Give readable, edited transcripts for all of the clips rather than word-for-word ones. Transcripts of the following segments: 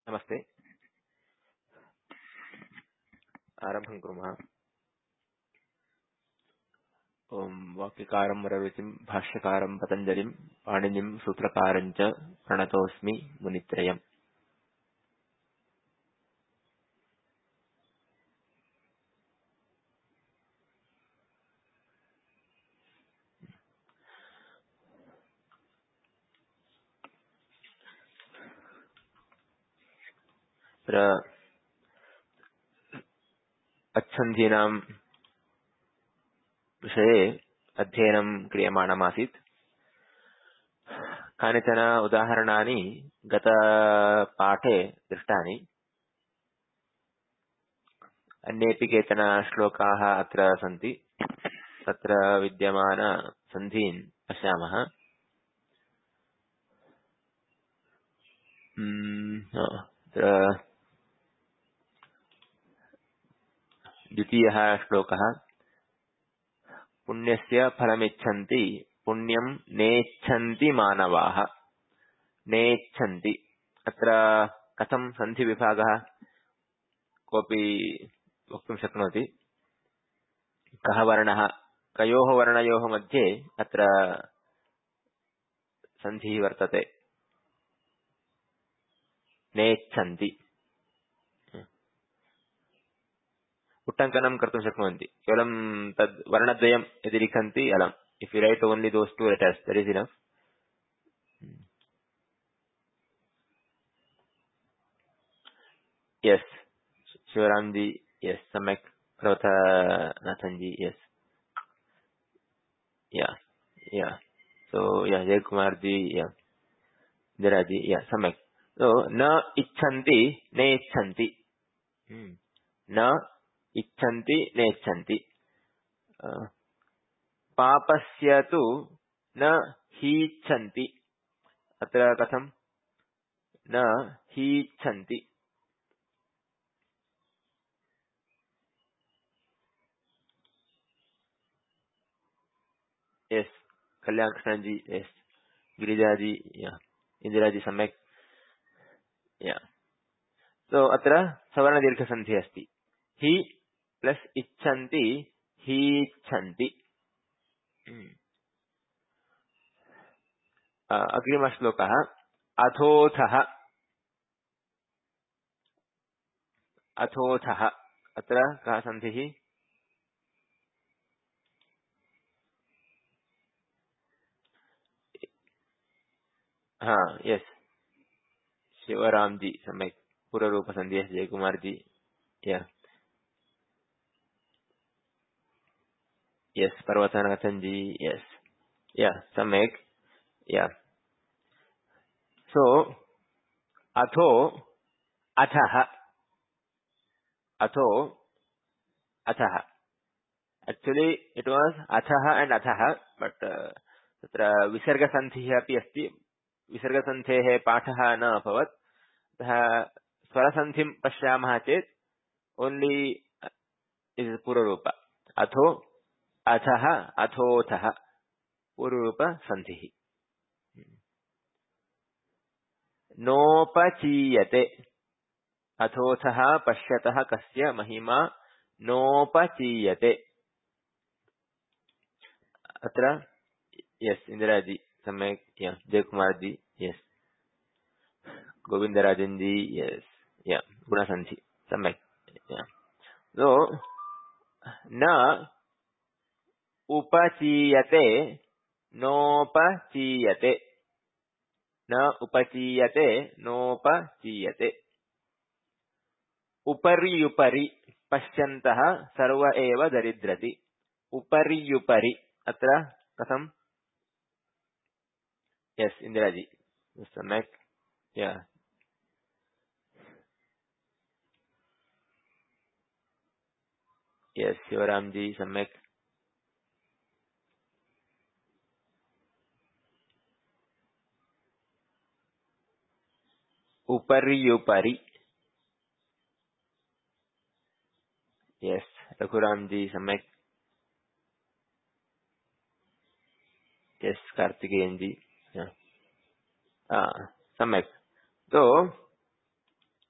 नमस्ते। आरम्भं कुर्मः। ओम वाक्यकारं वररुचिं भाष्यकारं पतञ्जलिं पाणिनिं सूत्रकारं च प्रणतोऽस्मि मुनित्रयम्। अत्र अच्छन्धीनां विषये अध्ययनं क्रियमाणमासीत्। कानिचन उदाहरणानि गतपाठे दृष्टानि। अन्येऽपि केचन श्लोकाः अत्र सन्ति। तत्र विद्यमानसन्धीन् पश्यामः। अत्र द्वितीयः श्लोकः। पुण्यस्य फलमिच्छन्ति पुण्यं नेच्छन्ति मानवाः। नेच्छन्ति अत्र कथं सन्धिविभागः कोऽपि वक्तुं शक्नोति? कः वर्णः, कयोः वर्णयोः मध्ये अत्र सन्धिः वर्तते? नेच्छन्ति। उट्टङ्कनं कर्तुं शक्नुवन्ति। केवलं तद् वर्णद्वयं यदि लिखन्ति अलम्। If you write only those two letters that is enough. Yes, Shivaramji, yes, Samek, Protha Nathanji, yes, yeah, yeah. So, yeah, Jay Kumarji, yeah, Diraji, yeah, Samek. So, na icchanti, ne icchanti. Na icchanti, ne icchanti. Papasya tu na hicchanti. Atra katham? Na hicchanti. Yes, Kalyan Krishnanji, yes, Girijaji, yeah, Indiraji, Samek, yeah. So अत्र सवर्णदीर्घसन्धिः अस्ति। हि plus इच्छन्ति हीच्छन्ति। अग्रिमश्लोकः। अथोथः। अथोथः अत्र कः सन्धिः? हाँ, यस, शिवरामजी सम्यक्। पूर्वरूपसन्धिः जयकुमारजी, या, यस, पर्वतनाथनजी, यस, या, सम्यक्, या। सो अथो अथः। अथो अथः। Actually, it was athaha and athaha, but तत्र विसर्गसन्धिः अपि अस्ति। विसर्गसन्धेः पाठः न अभवत्। अतः स्वरसन्धिं पश्यामः चेत् ओन्ली इस् पूर्वरूप। अथो अथः अथोथः पूर्वरूपसन्धिः। नोपचीयते। अथोथः पश्यतः कस्य महिमा नोपचीयते। अत्र यस, इंदिराजी सम्यक्, या, जयकुमारजी, यस, गोविंदराजन जी, यस, या, गुणसन्धि सम्यक्, या। सो न उपचीयते नोपचीयते। न उपचीयते नोपचीयते। उपर्युपरि पश्यन्तः सर्व एव दरिद्रति। उपर्युपरि अत्र कथं? यस, इंदिराजी सम्यक्, या, यस, शिवरामजी सम्यक्। उपर्युपरि, यस, रघुरामजी सम्यक्, यस, कार्तिकेयन जी, सम्यक्। तो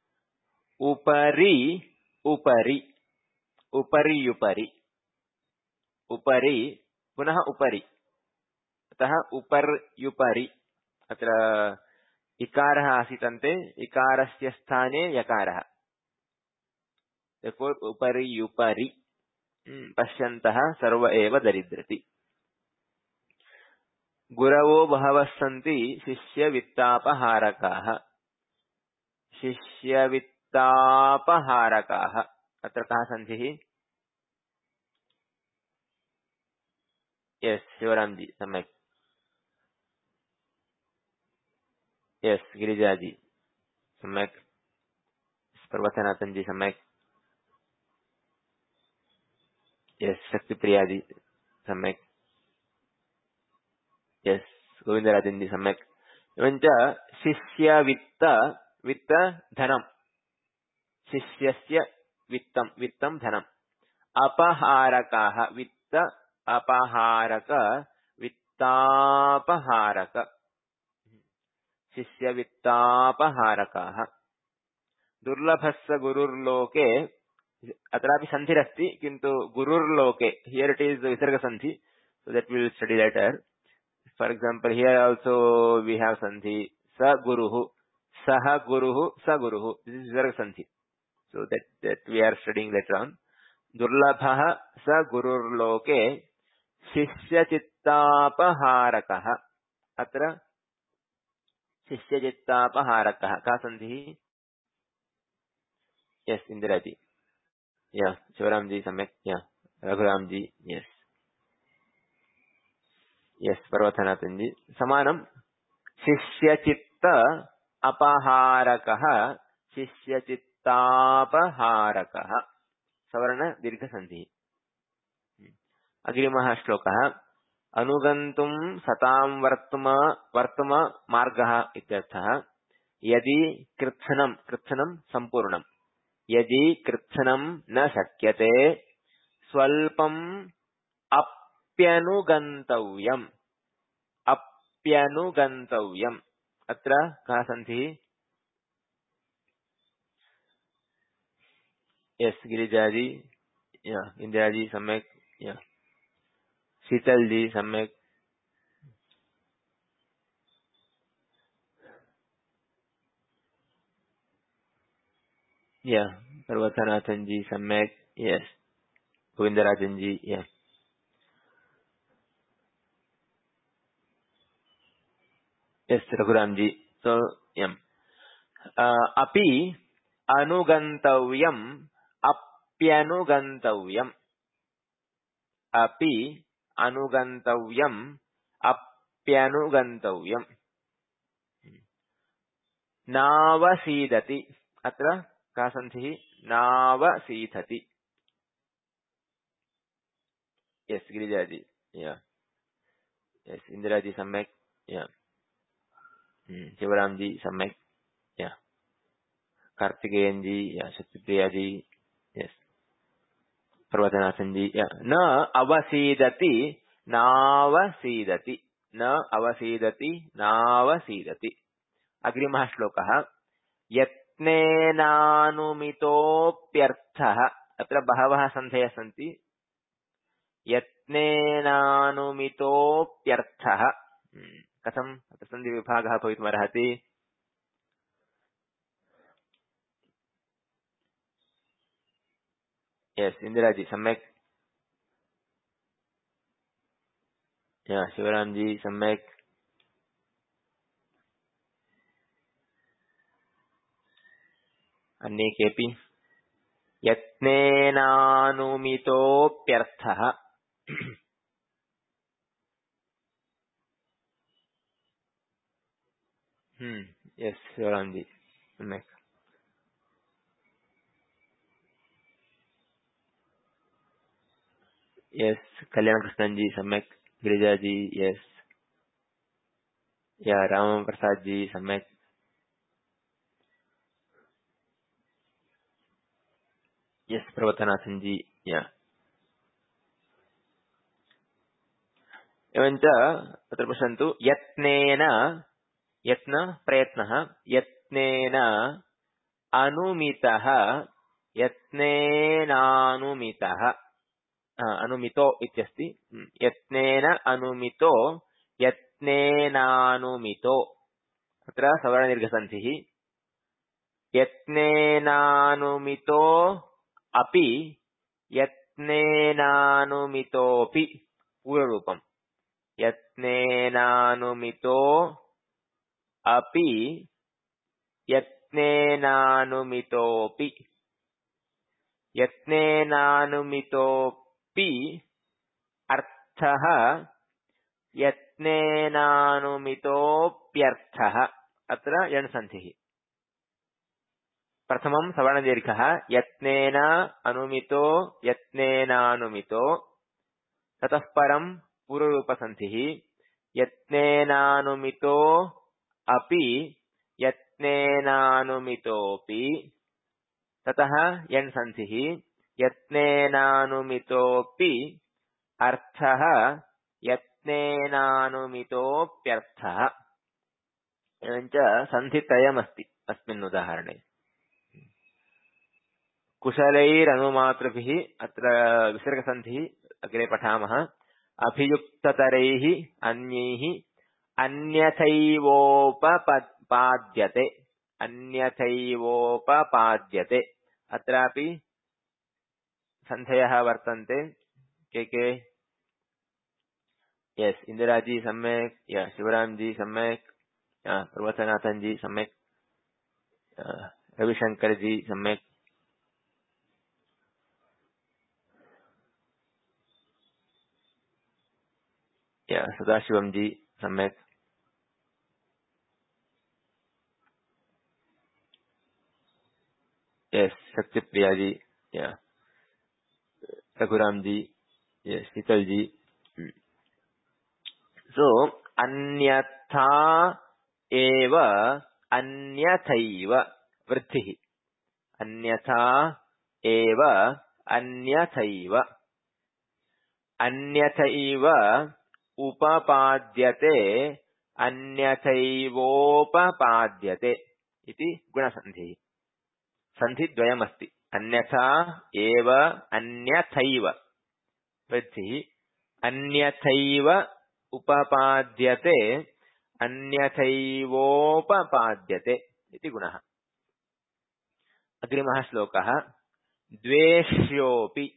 उपरि उपरि उपर्युपरि उपरि पुनः उपरि अतः उपर्युपरि अत्र इकारः आसीत् अन्ते इकारस्य स्थाने यकारः therefore उपर्युपरि पश्यन्तः सर्व एव दरिद्रति गुरवो बहवः सन्ति शिष्यवित्तापहारकाः शिष्यवित्तापहारकाः अत्र कः सन्धिः यस् शिवराम जी सम्यक् यस् गिरिजा जी सम्यक् प्रवचनाथन जी सम्यक् यस् शक्तिप्रिया जी सम्यक् यस् गोविन्दराजन जी सम्यक् एवञ्च शिष्यवित्त वित्त धनम् शिष्यस्य वित्तं वित्तं धनम् अपहारकाः वित्त अपहारक वित्तापहारक शिष्यवित्तापहारकाः दुर्लभस्य गुरुर्लोके अत्रापि सन्धिरस्ति किन्तु गुरुर्लोके हियर इट इज विसर्ग सन्धि so that we will study later. For example, here also we have sandhi sa guruhu saha guruhu sa guruhu. This is visarga sandhi. So that we are studying later on. Durlabhah sa gurur loke shishya chittapaharakah. Atra shishya chittapaharakah. Ka sandhi? Yes, Indira ji. Yeah, Shivaram ji samyak. Yeah, Raghuram ji. Yes. Yes, Parvathanathan ji. Samanam. शिष्यचित्त अपहारकः शिष्यचित्तापहारकः सवर्ण दीर्घ संधिः अग्रिमः श्लोकः अनुगन्तुं सतां वर्तम मार्गः इत्यर्थः यदि कृत्स्नं सम्पूर्णम् यदि कृत्स्नं न शक्यते स्वल्पम् अप्यनुगन्तव्यम् अप्यनुगन्तव्यम् अत्र कः सन्धिः यस् गिरिजा जी या इंदिरा जी सम्यक् या शीतल जी सम्यक् या पर्वतनाथन जी सम्यक् यस् गोविंदराजन जी या यस् रघुराम जी सो यम् अपि अनुगन्तव्यम् अप्यनुगन्तव्यम् अपि अनुगन्तव्यम् अप्यनुगन्तव्यम् नावसीदति अत्र का सन्धिः नावसीदति यस् गिरिजा जी या यस् इंदिरा जी सम्यक् या शिवराम जी सम्यक् या कार्तिकेयन जी या शक्तिप्रिया जी यस प्रवचनाथन जी या न अवसीदति नावसीदति न अवसीदति नावसीदति अग्रिमः श्लोकः यत्नेनानुमितोऽप्यर्थः अत्र बहवः सन्धयः सन्ति यत्नेनानुमितोऽप्यर्थः कथम् अत्र सन्धिविभागः भवितुमर्हति यस इंदिरा जी सम्यक् या शिवराम जी सम्यक् अन्ये केपि यत्नेनानुमितोऽप्यर्थः यस शिवराम जी सम्यक् यस कल्याण कृष्णन जी सम्यक् गिरिजा जी यस या राम प्रसाद जी सम्यक् यस प्रवतनाथन जी या एवञ्च अत्र पश्यन्तु यत्नेन यत्न प्रयत्नः यत्नेन अनुमितः यत्नेनानुमितः अनुमितो इत्यस्ति यत्नेन अनुमितो यत्नेनानुमितो अत्र सवर्णदीर्घसन्धिः यत्नेनानुमितो अपि यत्नेनानुमितोऽपि पूर्वरूपम् यत्नेनानुमितो अपि यत्नेनानुमितोऽपि यत्नेनानुमितोऽपि अर्थः यत्नेनानुमितोऽप्यर्थः अत्र यण्सन्धिः प्रथमं सवर्णदीर्घः यत्नेन अनुमितो यत्नेनानुमितो ततः परं पूर्वरूपसन्धिः यत्नेनानुमितो अपि यत्नेनानुमितोऽपि ततः यण्सन्धिः यत्नेनानुमितोऽपि अर्थः यत्नेनानुमितोऽप्यर्थः एवञ्च सन्धित्रयमस्ति अस्मिन् उदाहरणे कुशलैरनुमातृभिः अत्र विसर्गसन्धिः अग्रे पठामः अभियुक्ततरैः अन्यैः अन्यथैवोपपाद्यते अन्यथैवोपपाद्यते अत्रापि सन्धयः वर्तन्ते के यस इंदिरा जी सम्यक या शिवराम जी सम्यक प्रवचनाथन जी सम्यक रविशंकर जी सम्यक या सदाशिवम जी सम्यक यस शक्तिप्रिया जी या रघुराम जी यस शीतल जी सो अन्यथा एव अन्यथैव वृद्धिः अन्यथा एव अन्यथैव अन्यथैव उपपाद्यते अन्यथैवोपपाद्यते इति गुणसन्धिः सन्धिद्वयमस्ति अन्यथा एव अन्यथैव वृद्धिः अन्यथैव उपपाद्यते अन्यथैवोपपाद्यते इति गुणः अग्रिमः श्लोकः द्वेष्योऽपि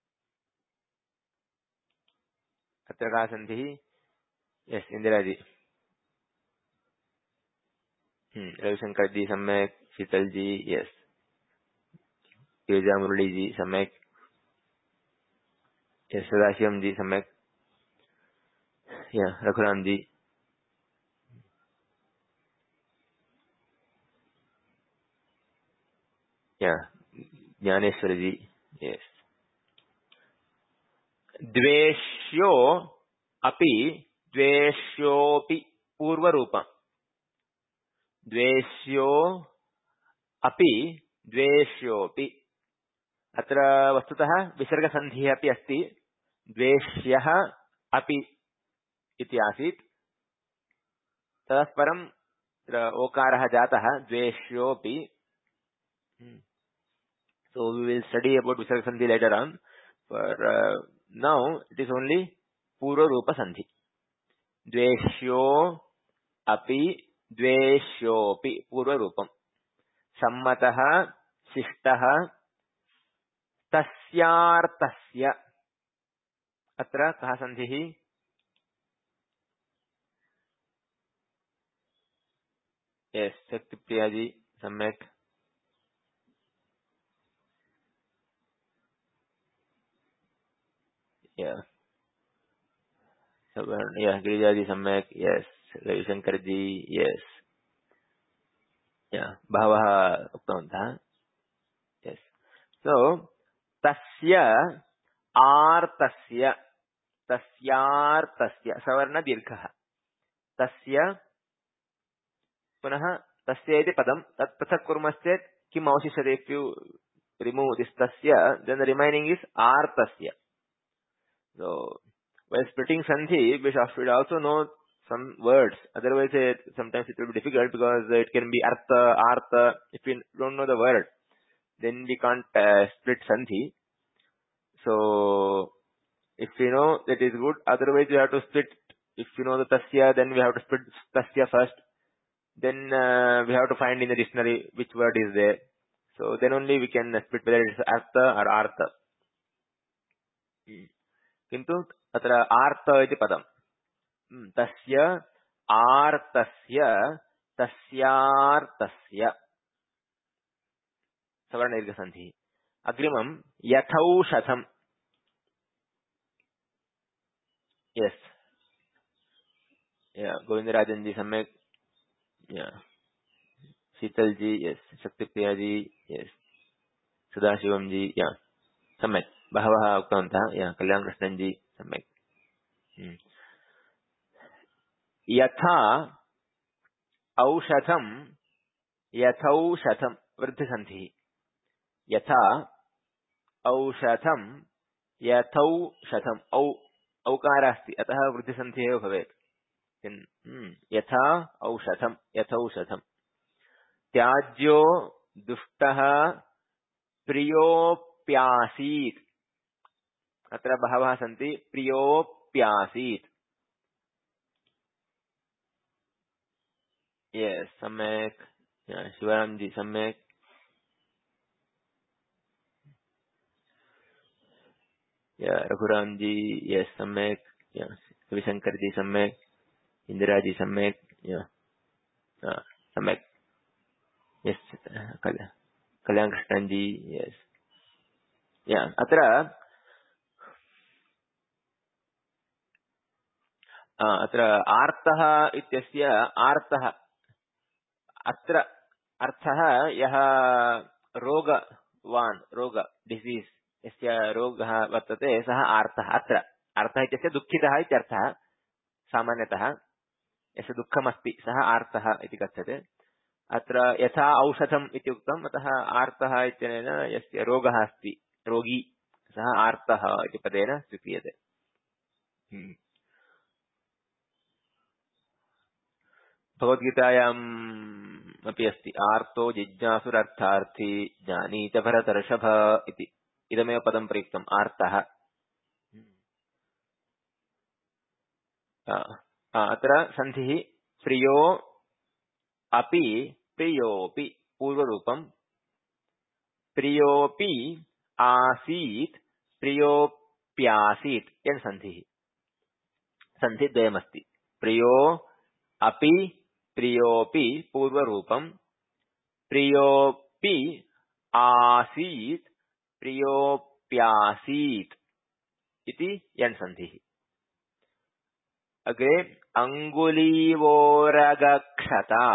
अत्र का सन्धिः यस इंदिरा जी रविशंकर जी सम्यक शीतल जी यस गिरिजा मुरली जी सम्यक यस सदाशिवम जी सम्यक या रघुराम जी या ज्ञानेश्वर जी यस द्वेष्यो अपि द्वेष्योऽपि पूर्वरूपम् द्वेष्यो अपि द्वेष्योऽपि अत्र वस्तुतः विसर्गसन्धिः अपि अस्ति द्वेष्यः अपि इति आसीत् ततः परं ओकारः जातः द्वेष्योऽपि so we will study about visarga sandhi later on for now it is only purva rupa sandhi dveshyo api dveshyopi purva rupam sammatah शिष्टः तस्यार्थस्य अत्र कः सन्धिः यस शक्तिप्रिया जी सम्यक् या गिरिजा जी सम्यक् यस रविशंकर जी यस या बहवः उक्तवन्तः यस सो तस्य आर्तस्य तस्यार्तस्य सवर्ण दीर्घः तस्य पुनः तस्य इति पदं तत् पृथक् कुर्मश्चेत् किम् अवशिष्यते इफ् यू रिमूव दिस् तस्य देन् द रिमैनिंग इज आर्तस्य so while splitting sandhi we should also know some words. Otherwise, sometimes it will be difficult because it can be artha, artha. If we don't know the word, then we can't split sandhi. So, if we know, that is good. Otherwise, we have to split. If you know the tasya, then we have to split tasya first. Then we have to find in the dictionary which word is there. So then only we can split whether it is artha or artha. किन्तु अत्र आर्त इति पदम् तस्य आर्तस्य तस्यार्तस्य सवर्णदीर्घसन्धिः अग्रिमं यथौषधम् यस् गोविंदराजन जी सम्यक् शीतल जी यस् शक्तिप्रिया जी यस् सदाशिवम जी सम्यक् बहवः उक्तवन्तः कल्याणकृष्णन् जी सम्यक् यथा औषधं यथौषधं वृद्धिसन्धिः यथा औषधं यथौषधम् औकार अस्ति अतः वृद्धिसन्धिः एव भवेत् यथा औषधं यथौषधं त्याज्यो दुष्टः प्रियोप्यासीत् अत्र बहवः सन्ति प्रियोप्यासीत् यस् सम्यक् शिवराम जी सम्यक् रघुराम जी यस् सम्यक् रविशंकर जी सम्यक् इंदिरा जी सम्यक् सम्यक् यस् कल्याण कृष्णन जी यस् अत्र आर्तः इत्यस्य आर्तः अत्र अर्थः यः रोगवान् रोग डिसीस् यस्य रोगः वर्तते सः आर्तः अत्र अर्थः इत्यस्य दुःखितः इत्यर्थः सामान्यतः यस्य दुःखमस्ति सः आर्तः इति कथ्यते अत्र यथा औषधम् इति उक्तम् अतः आर्तः इत्यनेन यस्य रोगः अस्ति रोगी सः आर्तः इति पदेन स्वीक्रियते भगवद्गीतायाम् अपि अस्ति आर्तो जिज्ञासुरर्थार्थी जानीत भरतर्षभ इति इदमेव पदं प्रयुक्तम् आर्तः अत्र सन्धिः प्रियो अपि प्रियोपि पूर्वरूपम् प्रियोपि आसीत् प्रियोप्यासीत् यन् सन्धिः सन्धिद्वयमस्ति प्रियो अपि प्रियोपि पूर्वरूपम् प्रियोपि आसीत् प्रियोप्यासीत् इति यन् सन्धिः अग्रे अङ्गुलीवोरगक्षता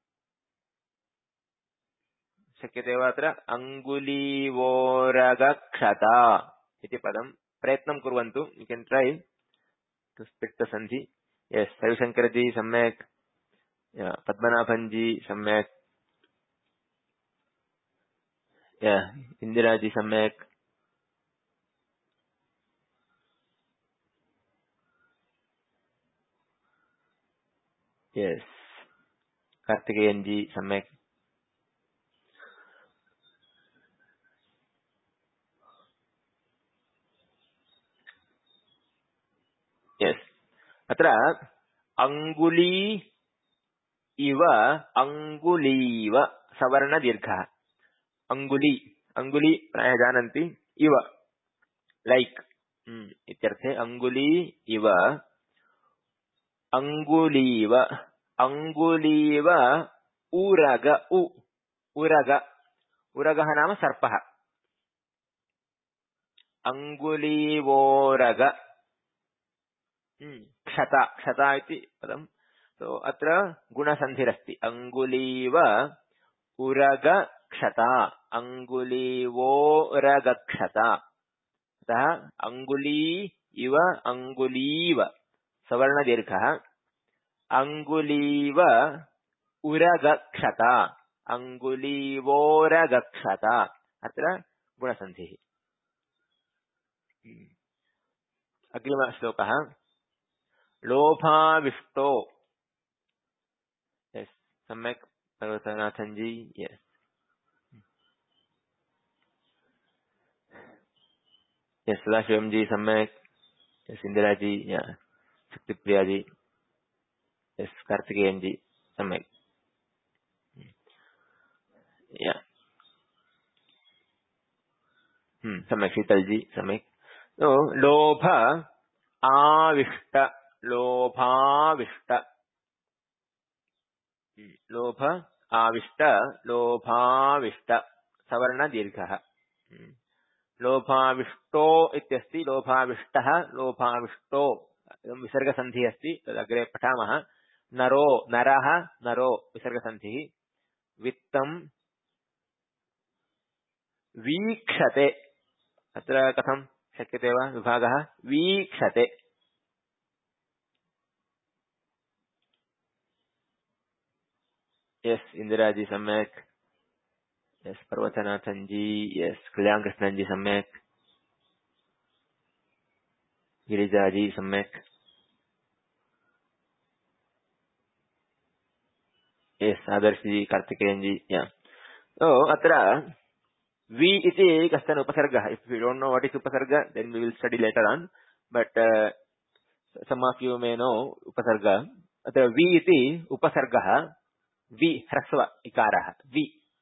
शक्यते वा अत्र अङ्गुलीवोरगक्षता इति पदं प्रयत्नं कुर्वन्तु you can try to split the sandhi yes Ravishankar जी सम्यक् पद्मनाभन जी सम्यक् इंदिरा जी सम्यक् यस कार्तिकेयन जी सम्यक् यस अत्र अंगुली इव अंगुलीव सवर्ण दीर्घः अंगुली अंगुली प्रायः जानन्ति इव लाइक इत्यर्थे अंगुली इव अंगुलीव अंगुलीव उरग उरग उरगः नाम सर्पः अंगुलीवोरग क्षता क्षता इति पदम् तो अत्र गुणसन्धिरस्ति अंगुलीव उरग क्षता अंगुलीवोरगक्षता अतः अंगुली इव अंगुलीव सवर्णदीर्घः अंगुलीव उरगक्षता अंगुलीवोरगक्षता अत्र गुणसन्धिः अग्रिमश्लोकः लोभाविष्टो. यस, सम्यक पर्वतनाथन जी. यस. यस, सदाशिवम जी सम्यक. यस, इंदिरा जी. या शक्तिप्रिया जी. यस, कार्तिकेयन जी सम्यक. या सम्यक. शीतल जी सम्यक. तो लोभ आविष्ट. लोभाविष्ट. लोभ आविष्ट. लोभाविष्ट सवर्ण दीर्घः. लोभाविष्टो इत्यस्ति. लोभाविष्टः. लोभाविष्टो विसर्गसन्धिः अस्ति. तदग्रे पठामः. नरो नरः. नरो विसर्गसन्धिः. वित्तं वीक्षते. अत्र कथं शक्यते वा विभागः? वीक्षते. यस, इंदिरा जी सम्यक. यस, पर्वतनाथन जी. यस, कल्याण कृष्णन जी सम्यक. गिरिजा जी सम्यक. यस, आदर्श जी, कार्तिकेयन जी. या तो अत्र वि इति कश्चन उपसर्गः. If you don't know what is upasarga, then we will study later on. But some of you may know उपसर्ग. अत्र वि इति उपसर्गः. वि ह्रस्व इकारः. वि.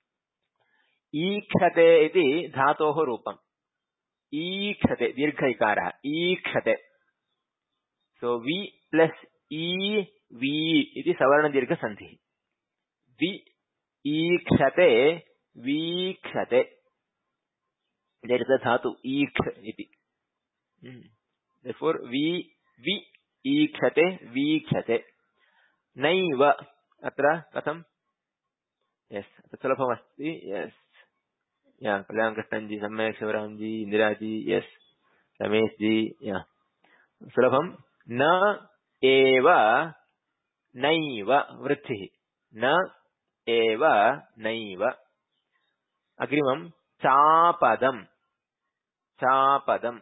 ईक्षते इति धातोः रूपम्. ईक्षते दीर्घ इकारः. ईक्षते. सो वि प्लस ई वि इति सवर्ण दीर्घ संधिः. वि ईक्षते. वीक्षते. देयर इज अ धातु ईक्ष इति. therefore वि ईक्षते. वीक्षते. नैव अत्र कथं? यस, सुलभमस्ति. यस. या कल्याण कृष्णन जी सम्यक. शिवराम जी, इंदिरा जी. यस, रमेश जी. या सुलभम. न एव नैव वृद्धिः. न एव नैव. अग्रिमं चापदम्. चापदम्.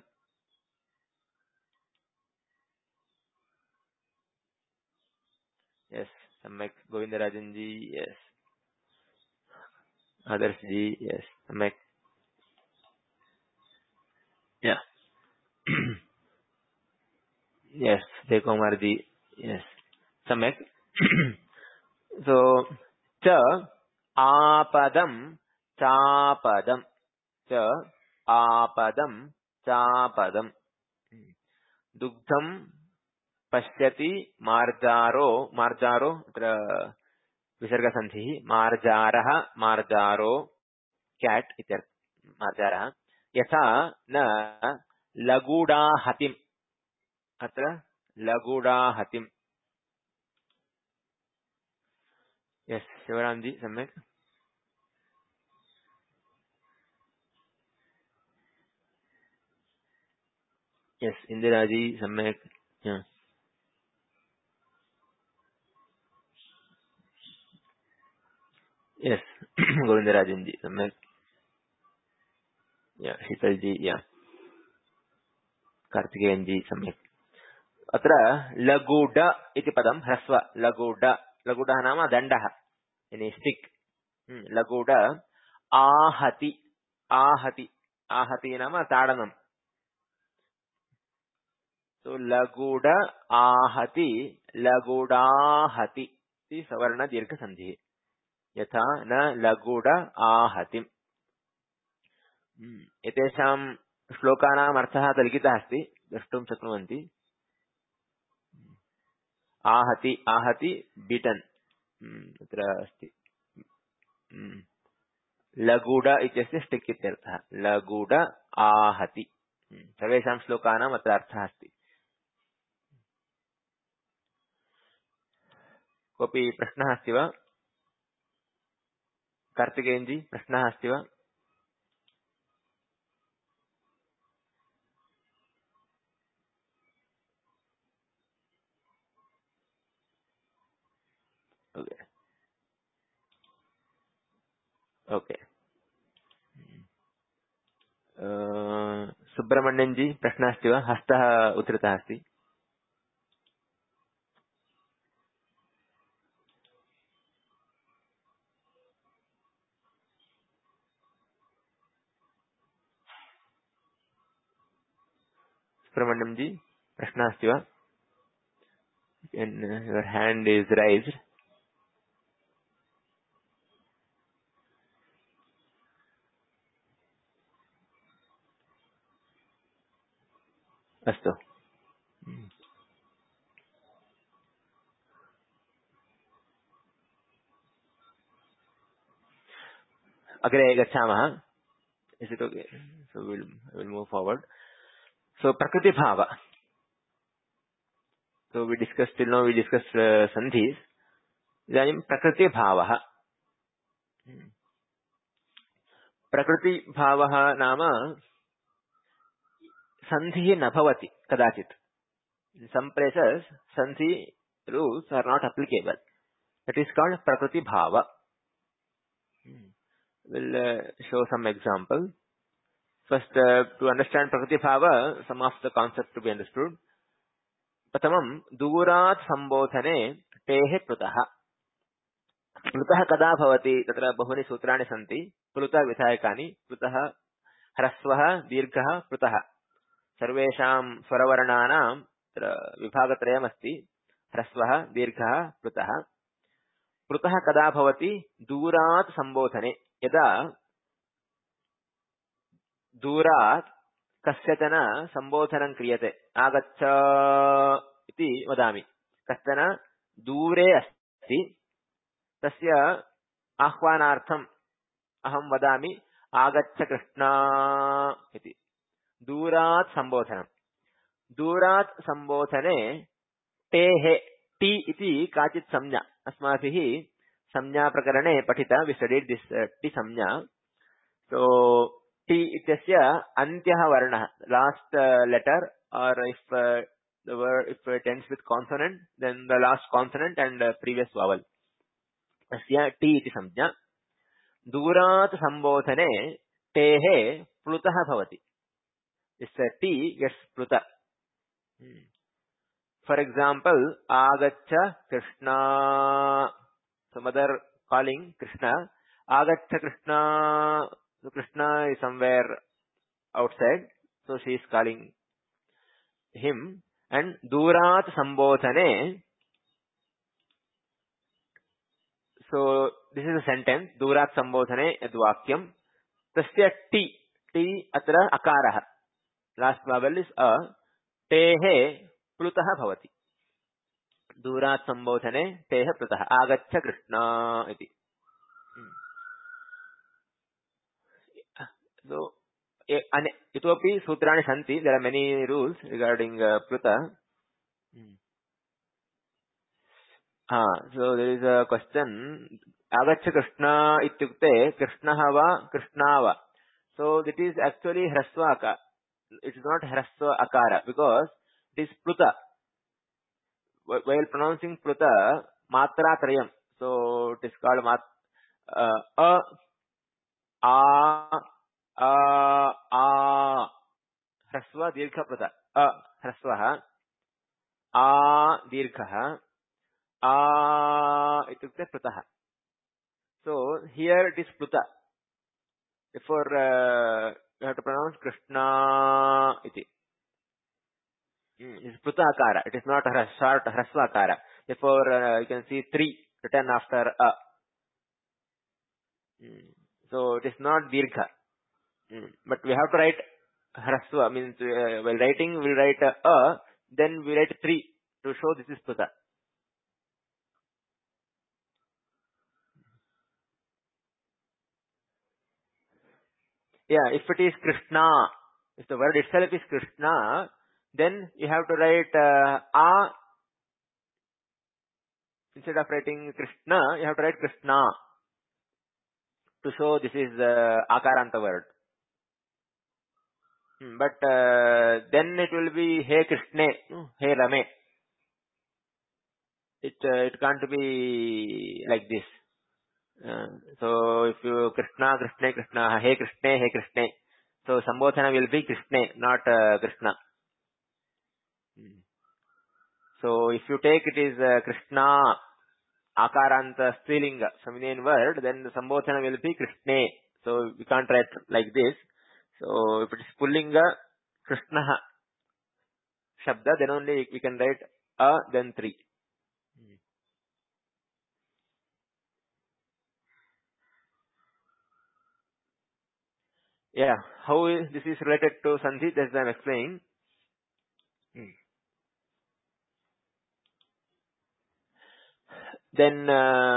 यस, सम्यक. गोविंदराजन जी. यस, आदर्श जी. यस, सम्यक. या यस, जय कुमार जी. यस, सम्यक. सो च आपदम्. चापदम्. च आपदम्. चापदम्. दुग्धं पश्यति. मार्जारो. मार्जारो अत्र विसर्गसन्धिः. मार्जारः. मार्जारो कैट इत्यर्थ. मार्जारः. यथा न लघुडाहतिम्. अत्र लघुडाहतिम्. यस, शिवराम जी सम्यक. यस, इंदिरा जी सम्यक. यस, गोविंदराजन जी सम्यक. या शीतल जी. या कार्तिकेयन जी सम्यक. अत्र लघुड इति पदं ह्रस्व. लघुड. लघुडः नाम दण्डः. यानी स्टिक. लघुड. आहति. आहति. आहति नाम ताडनम्. तो लघुड आहति. लघुडाहति इति सवर्ण दीर्घ संधिः. यथा न लघुड आहतिम्. एतेषां श्लोकानाम् अर्थः अत्र लिखितः अस्ति. द्रष्टुं शक्नुवन्ति. आहति. आहति बीटन्. अत्र अस्ति. लघुड इत्यस्य स्टिक् इत्यर्थः. लघुड आहति. सर्वेषां श्लोकानाम् अत्र अर्थः अस्ति. कोऽपि प्रश्नः अस्ति वा? कार्तिकेयन जी, प्रश्नः अस्ति वा? ओके. ओके. सुब्रह्मण्यन जी, प्रश्नः अस्ति वा? हस्तः उत्थितः अस्ति. सुब्रह्मण्यम जी प्रश्नः अस्ति वा? Your hand is raised. अस्तु। अग्रे गच्छामः। Is it okay? So we'll move forward. So prakriti bhava. So we discussed till now. We discussed sandhis. इदानीं प्रकृति भावः। प्रकृति भावः नाम सन्धिः न भवति कदाचित्। In some places sandhi rules are not applicable. That is called prakriti bhava. We'll show some example. First, to understand prakriti bhava, some of the concepts to be understood. प्रथमं दूरात् सम्बोधने टेः प्लुतः। प्लुतः कदा भवति? तत्र बहूनि सूत्राणि सन्ति। प्लुत विधायकानि। प्लुतः ह्रस्वः दीर्घः प्लुतः। सर्वेषां स्वरवर्णानां तत्र विभागत्रयमस्ति। ह्रस्वः दीर्घः प्लुतः। प्लुतः कदा भवति? दूरात् सम्बोधने। यदा दूरात् कस्यचन सम्बोधनं क्रियते। आगच्छ इति वदामि। कश्चन दूरे अस्ति, तस्य आह्वानार्थम् अहं वदामि आगच्छ कृष्णा इति। दूरात् सम्बोधनम्। दूरात् सम्बोधने टेः टी इति काचित् संज्ञा अस्माभिः संज्ञा प्रकरणे पठिता। We studied this ti sanjna. So टी इत्यस्य अन्त्यः वर्णः, last letter, or if the word if it ends with consonant, then the last consonant and previous vowel. अस्या टी इति संज्ञा। दूरात् सम्बोधने टेः प्लुतः भवति। This ti gets pluta. For example, agaccha Krishna. So mother calling Krishna, agaccha Krishna. So Krishna is somewhere outside, so she is calling him. And durat sambodhane. So this is a sentence. Durat sambodhane yadvakyam. Tasya ti. Ti atra akarah. Last vowel is a. Tehe प्लुतः भवति। दूरात् सम्बोधने तेः प्लुतः। आगच्छ कृष्ण इति। So इतोपि सूत्राणि सन्ति। There are many rules regarding प्लुत। So there is a question. आगच्छ कृष्ण इत्युक्ते कृष्णः वा कृष्णा वा? So that is actually hrasva akara. It is not hrasva akara because it is pluta. While pronouncing pluta, matra trayam. So it is called a hrasva dirgha pluta. Hrasvah dirghah itukte plutah. So here it is pluta. Therefore you have to pronounce Krishna iti. It is pluta akara. It is not a short hrasva akara. Therefore you can see 3 written after a. So it is not dirgha. But we have to write hrasva. Means while writing we will write a, then we write 3 to show this is pluta. Yeah, if it is Krishna, if the word itself is Krishna, then you have to write a. Instead of writing Krishna, you have to write Krishna to show this is akaranta word. But then it will be Hey Krishne, Hey Rame. It can't be like this. So if you Krishna, Krishne, Krishna, Hey Krishne, Hey Krishne. So Sambodhana will be Krishne, not Krishna. So if you take it is Krishna, akaranta strilinga, feminine word, then the Sambodhana will be Krishne. So we can't write like this. So if it is pullinga, Krishna. shabda, then only we can write a, then 3. Yeah, how this is related to sandhi, that's I'm explaining. Then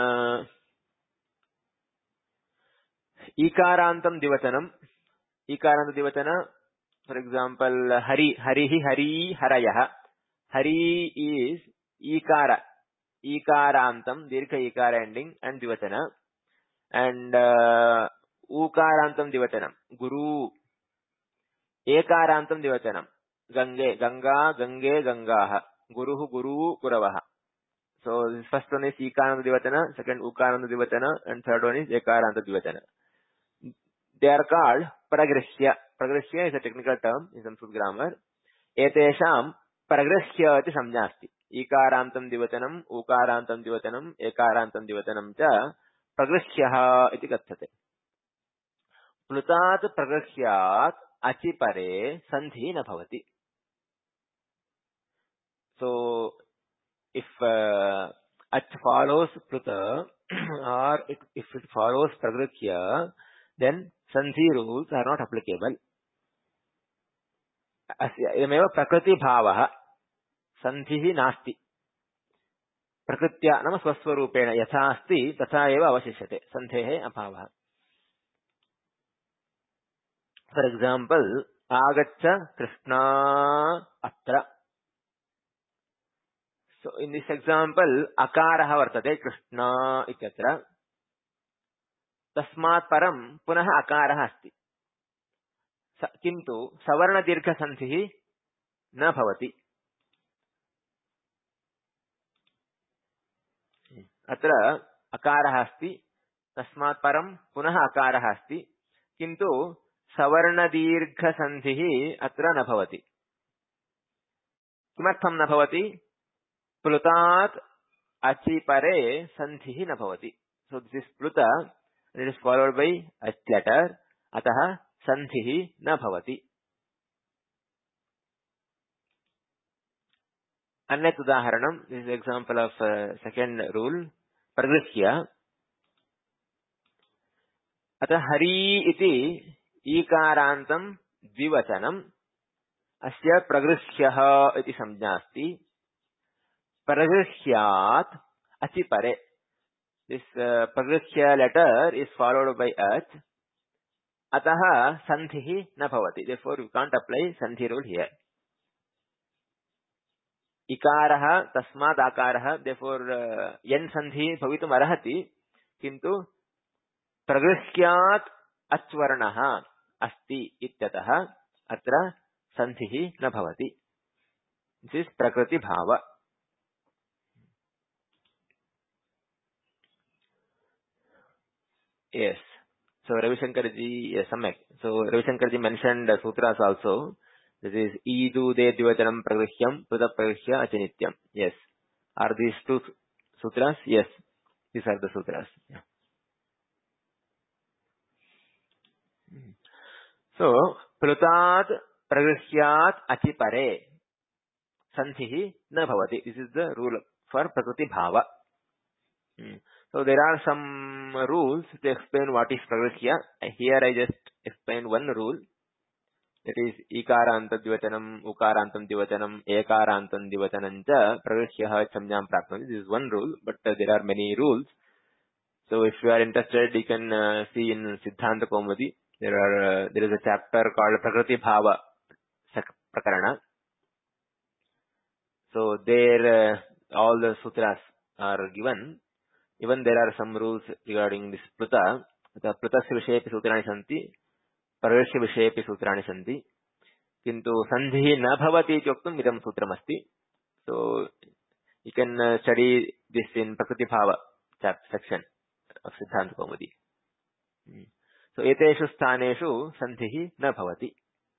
ikarantam divatanam. Ikarantam divatana, for example, hari, harihi, hari, harayah. Hari is ikara. Ikarantam, dirgha ikara ending, and divatana. And ukarantam divatanam. Guru. Ekarantam divatanam. Gange, ganga, gange, gangaha. Guruhu, guru, guravaha. So this first one is Ikaranta Divatana, second Ukaranta Divatana, and third one is Ekaranta Divatana. They are called Pragrishya. Pragrishya is a technical term in Sanskrit grammar. Etesham Pragrishya iti samjna asti. Ikarantam Divatanam, Ukarantam Divatanam, Ekarantam Divatanam cha Pragrishyaha iti kathate. Plutat Pragrishyat Achipare Sandhi na bhavati. So if ach follows Pluta or if it follows Pragrishya, then Sandhi rules are not applicable. Asya prakriti bhavaha sandhihi nasti. Prakritya nama swaswarupena yatha asti tatha eva avashishyate. Sandhehe abhavaha. For example, agaccha Krishna atra. So in this example, akaraha vartate Krishna ityatra. Tasmat param punaha akaraha asti. किंतु सवर्ण दीर्घ संधि न भवति. अत्र अकारः अस्ति, तस्मात् परं पुनः अकारः अस्ति, किंतु सवर्ण दीर्घ संधिः अत्र न भवति. किमर्थं न भवति? प्लुतात् अचि परे संधिः न भवति. So this is प्लुता, it is followed by a letter, अतः संधिः न भवति. अन्यत् उदाहरणं, this is example of second rule, प्रगृह्य. अतः हरि इति ईकारान्तं द्विवचनम्, अस्य प्रगृह्यः इति संज्ञा अस्ति. प्रगृह्यात् अचि परे, this प्रगृह्य letter is followed by ach, अतः संधिः न भवति. Therefore you can't apply sandhi rule here. इकारः तस्मात् आकारः, therefore यन् संधि भवितुम् अर्हति, किन्तु प्रगृह्यात् अच्वर्णः अस्ति इत्यतः अत्र संधिः न भवति. This is prakriti bhava. Yes. So Ravi Shankar ji, yes, samyak. So Ravi Shankar ji mentioned sutras also. This is Idu de Dvachanam Pragrishyam Pruta Pragrishya Achinityam. Yes. Are these two sutras? Yes. These are the sutras. Yeah. So, Prutat Pragrishyat Achipare Sandhihi na bhavati. This is the rule for Prakriti Bhava. So there are some rules to explain what is Pragrishya. Here I just explain one rule. That is Ikarantam Divatanam, Ukarantam Divatanam, Ekarantam Divatanam cha Pragrishyaha Samjam Prapnati. This is one rule, but there are many rules. So if you are interested, you can see in Siddhanta Kaumudi. There is a chapter called Prakriti Bhava Prakarana. So there all the sutras are given. Even there are some rules regarding this Pruta. The Prutasya Vishepi Sutrani Santi, Pragrishya Vishepi Sutrani Santi. Kintu Sandhi na bhavati ityoktum idam sutram asti. So you can study this in Prakriti Bhava section of Siddhanta Kaumudi. So eteshu sthaneshu sandhihi na bhavati.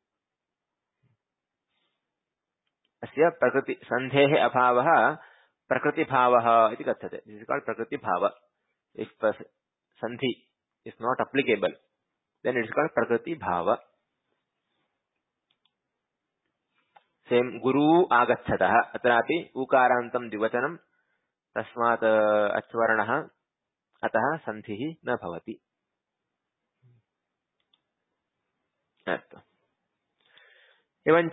Asya prakriti sandhehe abhavaha prakriti bhavaha iti kathate. This is called prakriti bhava. If sandhi is not applicable, then it is called prakriti bhava. Same गुरु आगच्छतः अत्रापि उकारान्तं द्विवचनं तस्मात् अच्वर्णः अतः सन्धिः न भवति। अस्तु। एवञ्च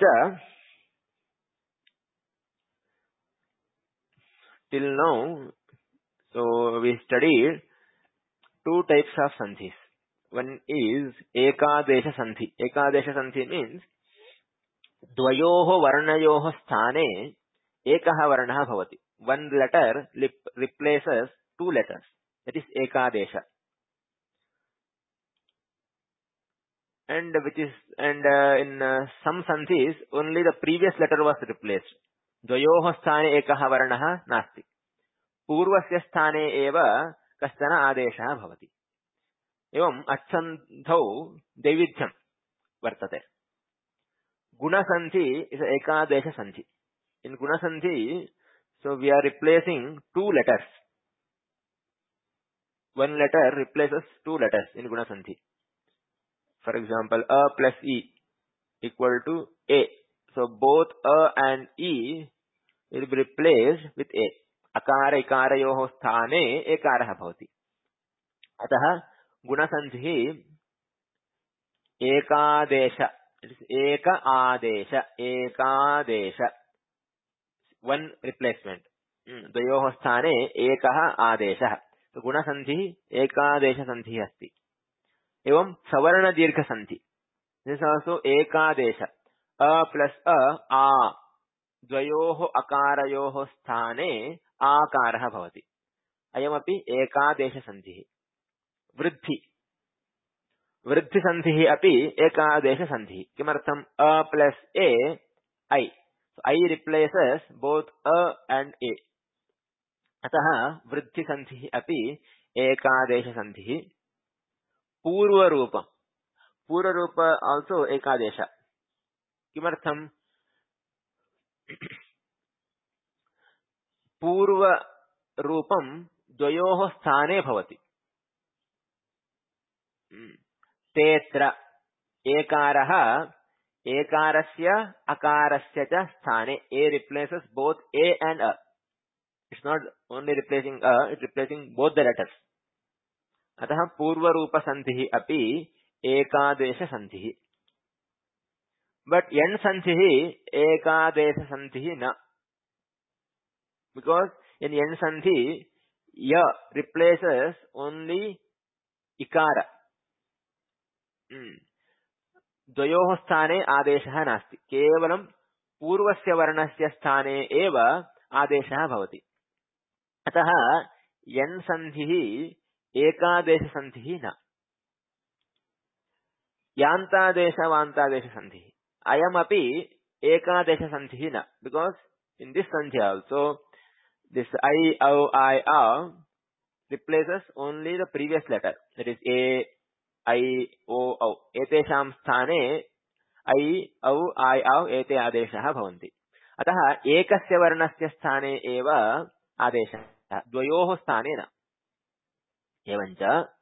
till now, so we studied two types of sandhis. One is ekadesha sandhi. Ekadesha sandhi means द्वयोः वर्णयोः स्थाने एकः वर्णः भवति. One letter replaces two letters. That is ekadesha. And in some sandhis only the previous letter was replaced. द्वयोः स्थाने एकः वर्णः नास्ति. पूर्वस्य स्थाने एव कश्चन आदेशः भवति. एवम् अच्छन्धौ दैविध्यं वर्तते. गुणसन्धि is ekadesha sandhi. In gunasandhi, so we are replacing two letters. One letter replaces two letters in gunasandhi. For example, a plus e equal to a. So both a and e will be replaced with a. Akara ikarayoh sthane ekarah bhavati. Atah gunasandhi ekadesha. It is ekadesha. One replacement. द्वयोः स्थाने एकः आदेशः. तो गुणसन्धिः एकादेशसन्धिः अस्ति. एवं सवर्णदीर्घसन्धि. This is also ekadesha. अ plus आ द्वयोः अकारयोः स्थाने आकारः भवति. अयमपि एकादेशसन्धिः. वृद्धिसन्धिः अपि एकादेशसन्धिः. किमर्थम्? अ प्लस ए ऐ. So I replaces both a and a. अतः वृद्धिसन्धिः अपि एकादेशसन्धिः. पूर्वरूप also एकादेश. किमर्थम्? पूर्वरूपं द्वयोः स्थाने भवति. तेऽत्र एकारः एकारस्य अकारस्य च स्थाने. A replaces both a and a. It's not only replacing a, it's replacing both the letters. अतः पूर्वरूपसन्धिः अपि एकादेशसन्धिः. But yen सन्धिः एकादेशसन्धिः न. Because in yen सन्धि ya replaces only ikara. द्वयोः स्थाने आदेशः नास्ति. केवलं पूर्वस्य वर्णस्य स्थाने एव आदेशः भवति. अतः यन् सन्धिः एकादेशसन्धिः न. यान्तादेशवान्तादेशसन्धिः अयमपि एकादेशसन्धिः न. Because in this sandhi also this I, O, I, A replaces only the previous letter. That is a, I, O, औ. एतेषां स्थाने I, औ, I, औ एते आदेशाः भवन्ति. अतः एकस्य वर्णस्य स्थाने एव आदेशः, द्वयोः स्थाने न. एवञ्च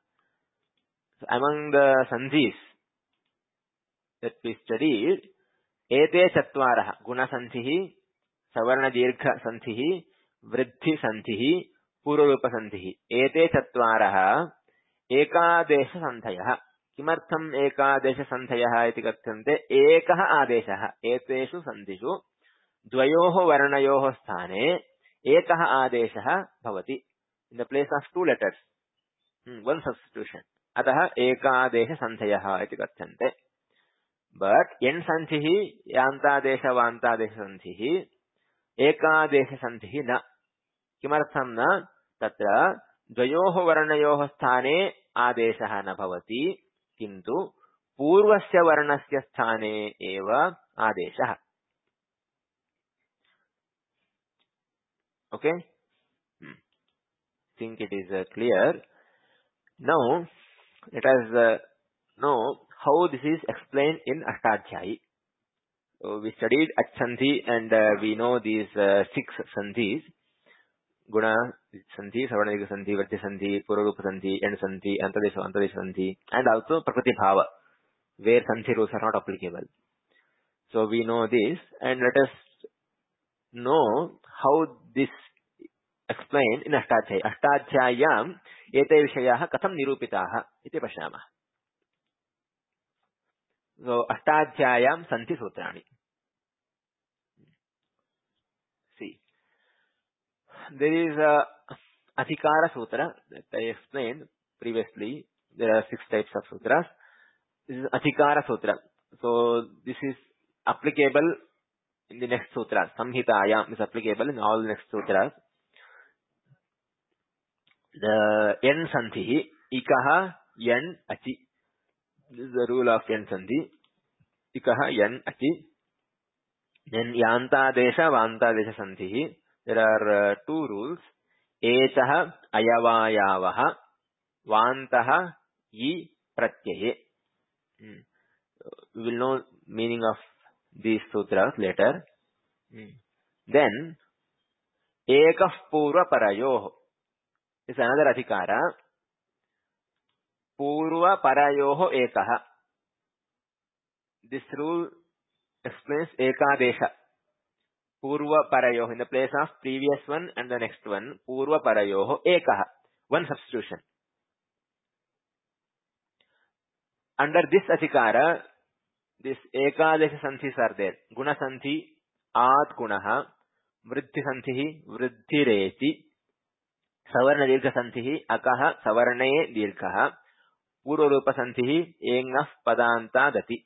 among the sandhis that we studied, एते चत्वारः गुणसन्धिः, सवर्णदीर्घसन्धिः, वृद्धिसन्धिः, पूर्वरूपसन्धिः. एते चत्वारः एकादेशसन्धयः. किमर्थम् एकादेशसन्धयः इति कथ्यन्ते? एकः आदेशः. एतेषु सन्धिषु द्वयोः वर्णयोः स्थाने एकः आदेशः भवति. In the place of two letters, one substitution. अतः एकादेशसन्धयः इति कथ्यन्ते. But यन् सन्धिः यान्तादेशवान्तादेशसन्धिः एकादेशसन्धिः न. किमर्थं न? तत्र द्वयोः वर्णयोः स्थाने आदेशः न भवति, किन्तु पूर्वस्य वर्णस्य स्थाने एव आदेशः. Okay? Think it is clear. Now, let us know how this is explained in Ashtadhyayi. So we studied Achandhi and we know these 6 sandhis. Guna sandhi, Savarnadika sandhi, Vardhi sandhi, Purarupa sandhi, End sandhi, Antadesha sandhi, and also Prakriti bhava, where sandhi rules are not applicable. So we know this, and let us know how this explained in Ashtadhyaya. Ashtadhyayam ete vishayah katham nirupitaha iti pashyamah. So Ashtadhyayam santi sutrani. See, there is a Adhikara Sutra that I explained previously. There are 6 types of sutras. This is Adhikara Sutra. So this is applicable in the next sutras. Samhitayam is applicable in all the next sutras. The Yen Santhi, Ikaha Yen Achi. This is the rule of Yen Santhi. Ikaha Yen Achi. Then Yanta Desha, Vanta Desha Santhi. There are 2 rules. Etaha Ayavayavaha. Vantaha Yi Pratyaye. We will know meaning of these sutras later. Then, Ekah Purva Parayoh is another Adhikara. Purva Parayoh Ekaha. This rule explains Ekadesha. Purva Parayoh, in the place of previous one and the next one. Purva Parayoh Ekaha. One substitution. Under this Adhikara, this Ekadesha Santhis are there. Guna Santhi, At Gunaha, Vriddhi Santhihi, Vriddhireti, Savarna Dirgha Santhihi, Akaha, Savarnaye Dirghaha, Purva Rupa Santhihi, Engaf Padanta Dati.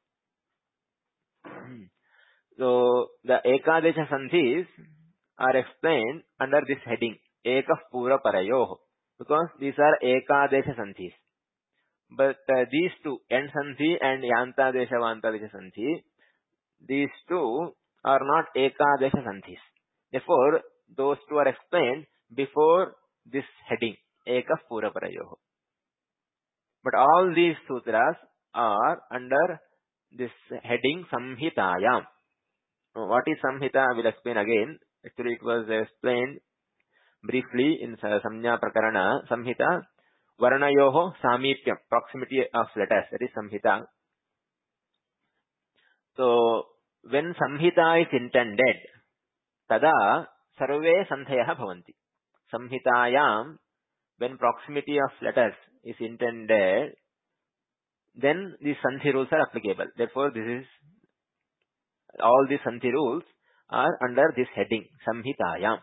So, the Ekadesha Santhis are explained under this heading, Ekah Pura Parayoh, because these are Ekadesha Santhis. But these two, Yen Santhi and Yanta Desha Vanta Desha Santhi, these two are not Ekadesha Santhis. Therefore, those two are explained before this heading, Ekah Pura Parayoh. But all these sutras are under this heading Samhitayam. What is Samhita? I will explain again. Actually, it was explained briefly in Samnya Prakarana. Samhita, Varnayoho Samipyam, proximity of letters. That is Samhita. So, when Samhita is intended, tada sarve santhayah bhavanti. Samhitayam, when proximity of letters is intended, then these Santhi rules are applicable. Therefore, all these Santhi rules are under this heading, Samhitayam.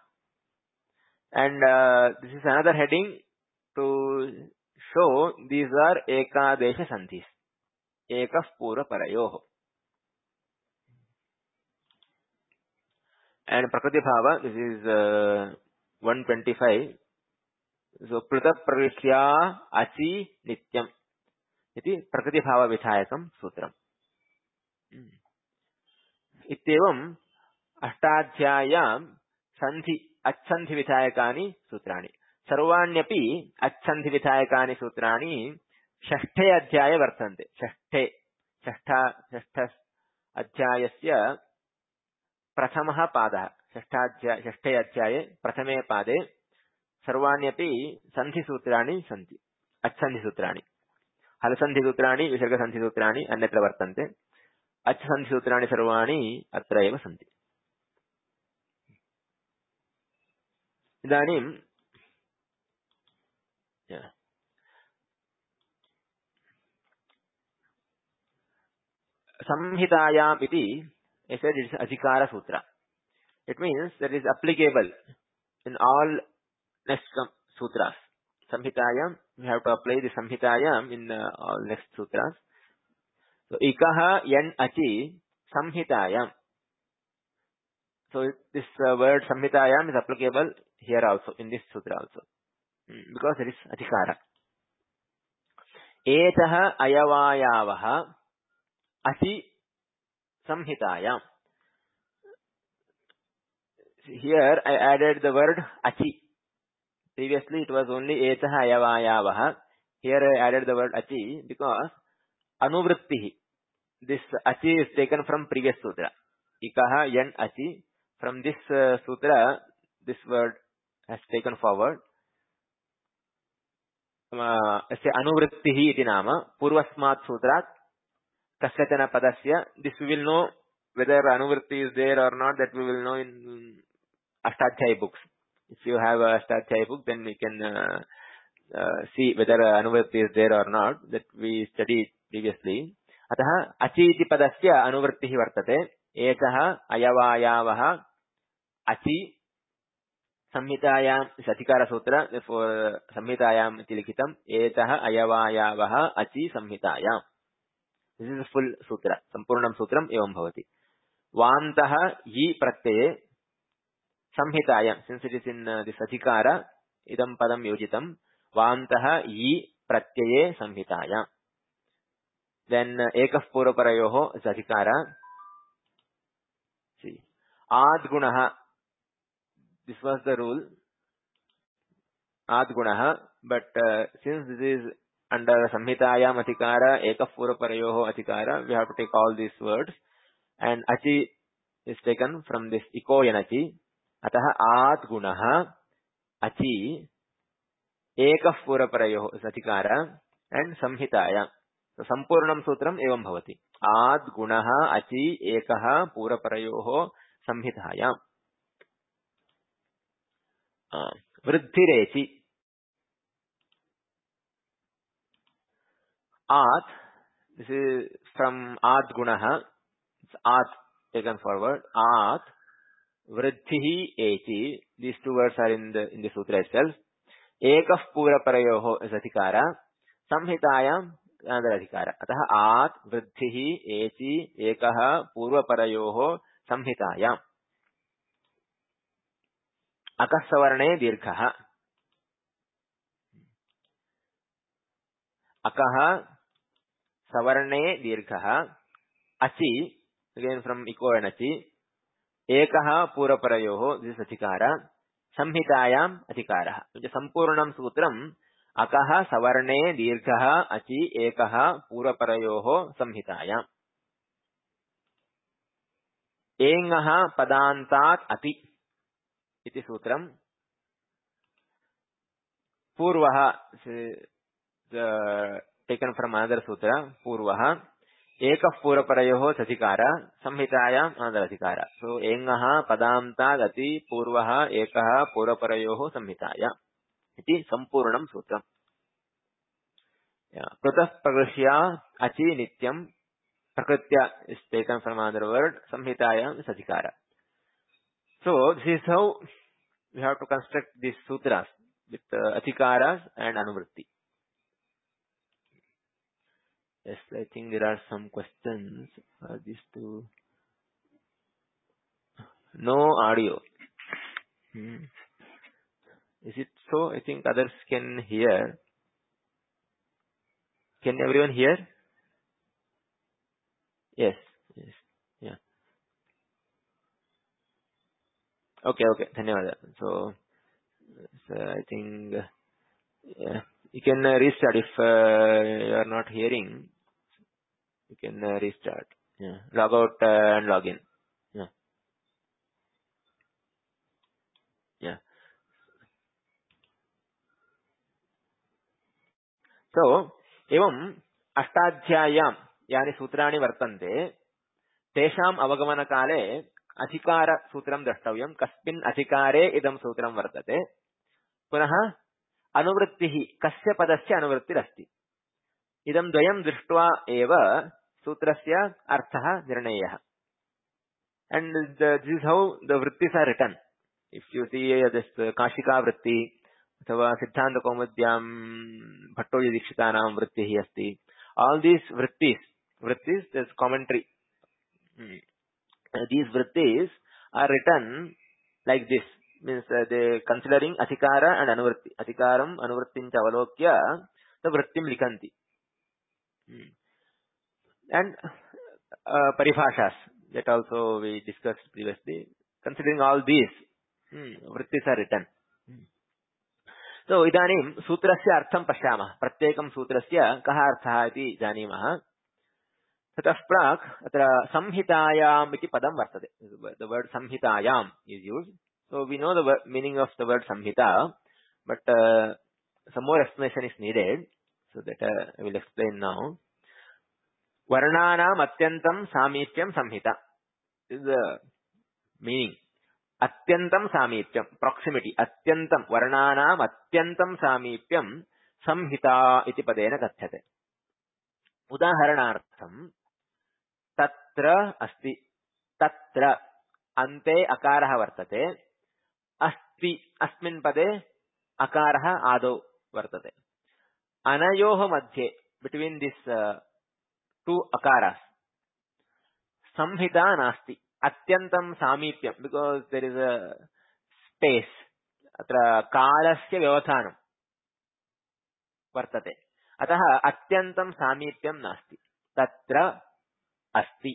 And this is another heading to show these are Ekadesha Santhis. Ekah Pura Parayoh. And Prakriti Bhava, this is 125. So, Prithak Pravisya Achi Nityam. Iti Prakriti Bhava Vithayakam Sutram. Ittevam Ashtadhyayam Santhi Achanthi Vithayakani Sutrani. Sarvanyapi Achanthi Vithayakani Sutrani Shashthe Adhyaya Vartante. Shashtha Adhyayasya Prathamaha Padaha. Shashthe Adhyaye Prathame Pade Sarvanyapi Santhi Sutrani Santi. Achanthi Sutrani. Halasanthi Sutrani, Visarga Santhi Sutrani, Annatra Vartante. Achanthi Sutrani Sarvani Atra Eva Santi. Idanim, Samhitayam iti, I said it is Adhikara Sutra. It means that it is applicable in all next sutras. Samhitayam, we have to apply the Samhitayam in all next sutras. So, Ikaha Yen Achi Samhitayam. So, this word Samhitayam is applicable here also, in this sutra also. Because it is Adhikara. Etaha Ayavayavaha Achi Samhitayam. Here I added the word Achi. Previously it was only Etaha Ayavayavaha. Here I added the word Achi because Anuvrittihi. This Achi is taken from previous sutra. Ikaha Yen Achi. From this sutra, this word has taken forward. Anuvrittihi iti nama. Purvasmat sutrat. Kasyachana padasya. This we will know whether Anuvritti is there or not, that we will know in Ashtadhyayi books. If you have a Ashtadhyayi book, then we can see whether Anuvritti is there or not, that we studied previously. Atah achi iti padasya anuvrittihi vartate. Ekah ayavayavah achi Samhitayam is Adhikara Sutra, therefore Samhitayam iti likitam. Etah ayavayavah achi Samhitayam. This is a full sutra. Sampurnam sutram evam bhavati. Vantah yi pratyaya Samhitayam. Since it is in this Adhikara, idam padam yojitam. Vantah yi pratyaya Samhitayam. Then ekah purvaparayoho is Adhikara. See. Adgunaha. This was the rule. Adgunaha. But since this is under Samhitayam Adhikara, ekah purvaparayoho Adhikara, we have to take all these words. And achi is taken from this iko yanachi. Ataha adgunaha achi ekah purvaparayoho is Adhikara and Samhitayam. So Sampurnam Sutram evam bhavati. Adgunaha achi ekah purvaparayoho Samhitayam. Vriddhirechi. At, this is from adgunaha. It's at taken forward. At vriddhihi echi. These two words are in the sutra itself. Ekah purvaparayoho is Adhikara. Samhitayam another Adhikara. Ataha at vriddhihi echi ekah purvaparayoho Samhitayam. Akah savarne dirghaha. Akah savarne dirghaha. Achi, again from iko and achi. Ekah purvaparayoho, this is Adhikara. Samhitayam Adhikara. Which is Sampurnam Sutram. Akah savarne dirghaha achi ekah purvaparayoho Samhitayam. Engaha padantat ati. Iti sutram. Purvaha, taken from another sutra. Purvaha. Ekah purvaparayoho Adhikara. Samhitayam another Adhikara. So, engaha padantat ati purvaha ekah purvaparayoho Samhitayam. Iti Sampurnam sutram. Yeah. Pratah pragrishya achi nityam. Prakritya is taken from another word. Samhitayam is Adhikara. So, this is how we have to construct these sutras with Adhikaras and Anuvritti. Yes, I think there are some questions for these two. No audio. Is it so? I think others can hear. Can everyone hear? Yes. Yes. Yeah. Okay. Dhanyawad. So I think you can restart if you are not hearing. You can restart. Yeah. Log out and log in. Yeah. Yeah. So evam ashtadhyayam yani sutrani vartante tesham avagamana kale adhikara sutram drashtavyam kasmin adhikare idam sutram vartate punaha anuvrittihi kasya padasya anuvrittirasti idam dvayam drishtva eva sutrasya arthaha nirnayah. And this is how the vrittis are written. If you see this Kashika vritti अथवा सिद्धांत कौमुद्याम भट्टोजी दीक्षितानां वृत्तिः अस्ति. All these vrittis, this commentary. These vrittis are written like this. Means they considering adhikara and anuvritti. Adhikaram anuvrittincha avalokya the vrittim likanti. And paribhashas that also we discussed previously. Considering all these vrittis are written. So idanim sutrasya artham pashyamah. Pratyekam sutrasya kah arthah iti janimah. Tatah prak atra samhitayam iti padam vartate. The word samhitayam is used. So we know the meaning of the word samhita, but some more explanation is needed. So that I will explain now. Varnanam atyantam samishtyam samhita. is the meaning. Atyantam samipyam, proximity. Atyantam, varnanam atyantam samipyam samhita iti padena kathyate. Udaharanartham, tatra asti. Tatra, ante akaraha vartate. Asti, asmin pade akaraha adau vartate. Anayoho madhye, between these two akaras, samhita nasti. Atyantam samipyam, because there is a space. Atra kalasya vyavadhanam vartate. Ataha atyantam samipyam nasti. Tatra asti.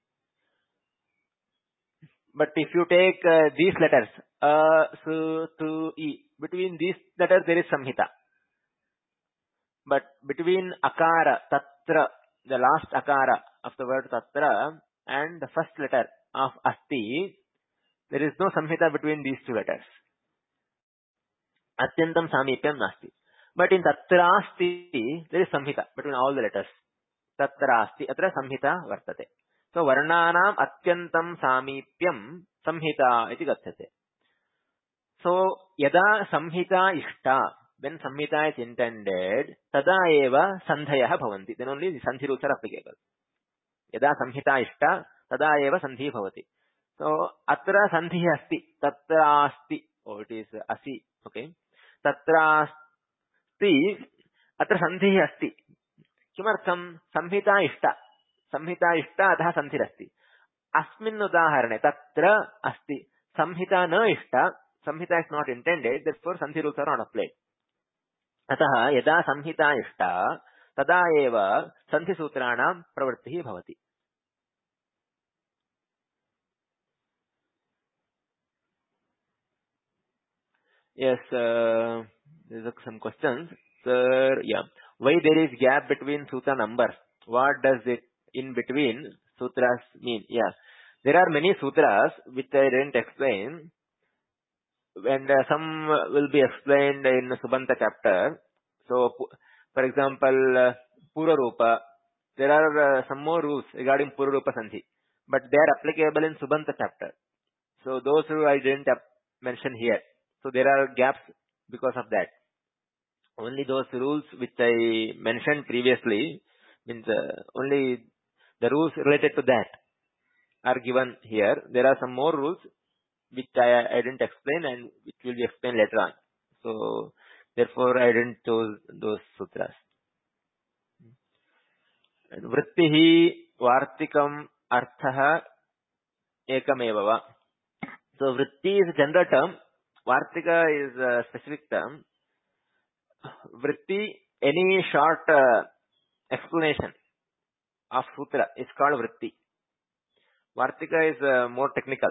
But if you take these letters, su, tu, i, between these letters there is samhita. But between akara, tatra, the last akara of the word tatra, and the first letter of asti, there is no samhita between these two letters. Atyantam samipyam nasti. But in tatrasti, there is samhita between all the letters. Tatrasti, atra samhita vartate. So varnanam atyantam samipyam samhita iti gathyate. So yada samhita ishta, when samhita is intended, tada eva sandhayaha bhavanti. Then only the sandhi rules are applicable. Yada samhita ishta, tada eva sandhi bhavati. So atra sandhi asti, tatra asti. Oh, it is asi. Okay. Tatra asti, atra sandhi asti. Kimartham? Samhita ishta. Samhita ishta atah sandhirasti. Asmin udaharane tatra asti. Samhita na ishta. Samhita is not intended. Therefore, sandhi rules are not applied. Ataha yada samhita ishta tada eva sandhi sutranam pravrittihi bhavati. Yes, there's some questions. Sir, yeah. Why there is gap between sutra numbers? What does it in between sutras mean? Yeah. There are many sutras which I didn't explain. And some will be explained in Subanta chapter. So, for example, Pura Rupa, there are some more rules regarding Pura Rupa Sandhi. But they are applicable in Subanta chapter. So, those who I didn't mention here. So, there are gaps because of that. Only those rules which I mentioned previously, means only the rules related to that are given here. There are some more rules which I didn't explain and which will be explained later on. So, therefore, I didn't choose those sutras. Vrittihi vartikam arthaha ekameva va. So, vritti is a general term. Vartika is a specific term. Vritti, any short explanation of sutra is called vritti. Vartika is more technical.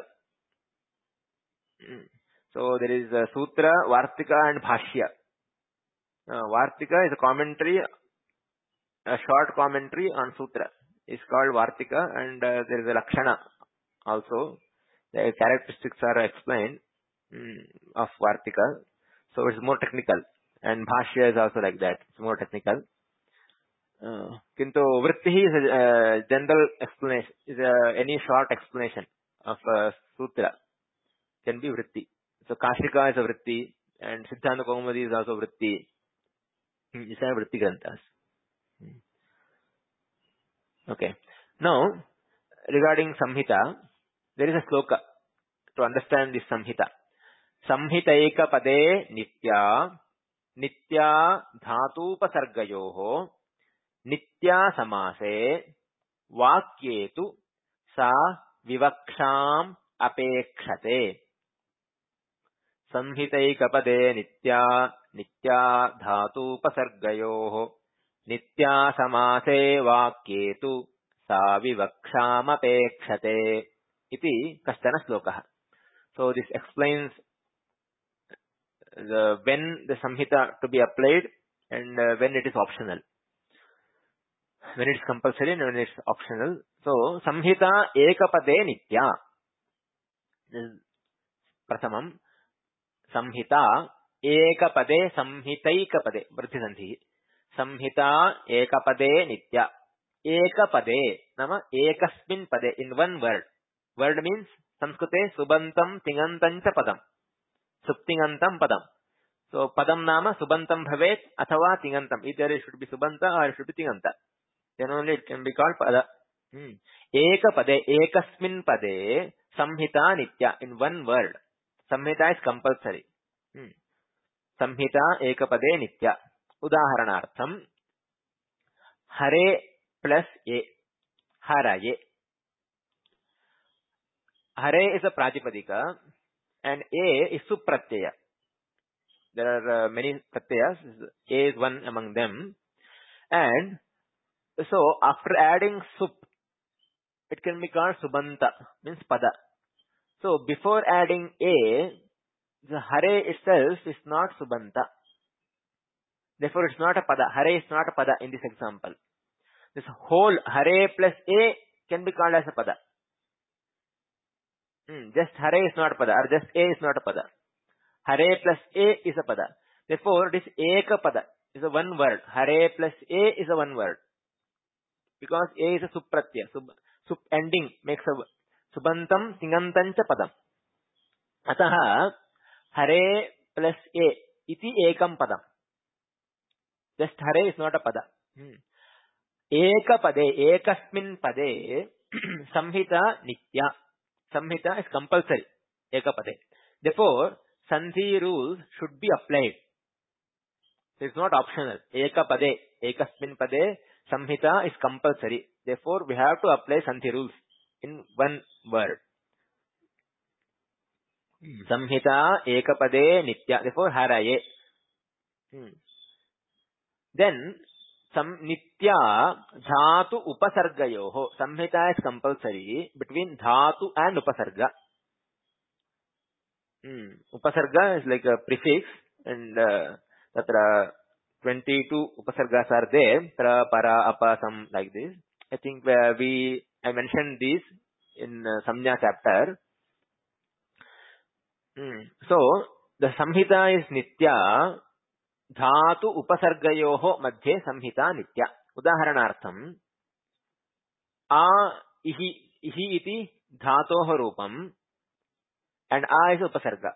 So there is sutra, vartika and bhashya. Vartika is a commentary, a short commentary on sutra. It's called vartika, and there is a lakshana also. The characteristics are explained of vartika. So it's more technical. And bhashya is also like that. It's more technical. Kintu vrittihi is a general explanation, is any short explanation of sutra can be vritti. So Kashika is a vritti and Siddhanta Kaumadi is also vritti. These are vritti granthas. Okay. Now, regarding Samhita, there is a sloka to understand this Samhita. Samhitaika pade nitya, nitya dhatu pasargayoho, nitya samase, vakyetu sa vivaksham apekshate. Samhitaikapade nitya, nitya dhatu pasargayoho, nitya samase vakyetu sa vivaksham apekshate. Iti kastana slokaha. So this explains when the samhita to be applied and when it is optional. When it is compulsory and when it is optional. So samhita ekapade nitya. This is prasamam. Samhita ekapade samhitaikapade vritti sandhi. Samhita ekapade nitya. Ekapade nama ekasmin pade, in one word. Word means Sanskrite Subantam Tingantam cha padam. Suptingantam padam. So padam nama Subantam bhavet athava Tingantam. Either it should be Subanta or it should be Tinganta. Then only it can be called pada. Eka pade, ekasmin pade, samhita nitya. In one word. Samhita is compulsory. Samhita ekapade nitya. Udaharanartham. Hare plus a. Haraye. Hare is a prajipadika and a is supratyaya. There are many pratyayas. A is one among them. And so after adding sup, it can be called subanta, means pada. So before adding a, the hare itself is not subanta. Therefore it's not a pada. Hare is not a pada in this example. This whole hare plus a can be called as a pada. Just hare is not a pada, or just a is not a pada. Hare plus a is a pada. Therefore this eka pada is a one word. Hare plus a is a one word. Because a is a supratyaya. Sup ending makes a subantam tingantam cha padam. Ataha hare plus a iti ekam padam. Just hare is not a pada. Eka pade, ekasmin pade, samhita nitya. Samhita is compulsory. Eka pade. Therefore, sandhi rules should be applied. So it's not optional. Eka pade, ekasmin pade, samhita is compulsory. Therefore, we have to apply sandhi rules in one word. Samhita ekapade nitya. Therefore, haraye. Then, nitya dhatu upasargayoho. Samhita is compulsory between dhatu and upasarga. Upasarga is like a prefix, and tatra 22 upasargas are there. Tra, para, apa, some like this. I think I mentioned this in Samnya chapter. So the samhita is nitya. Dhatu upasargayoho madhye samhita nitya. Udaharanartham. A ihi iti dhatoho rupam. And a is upasarga.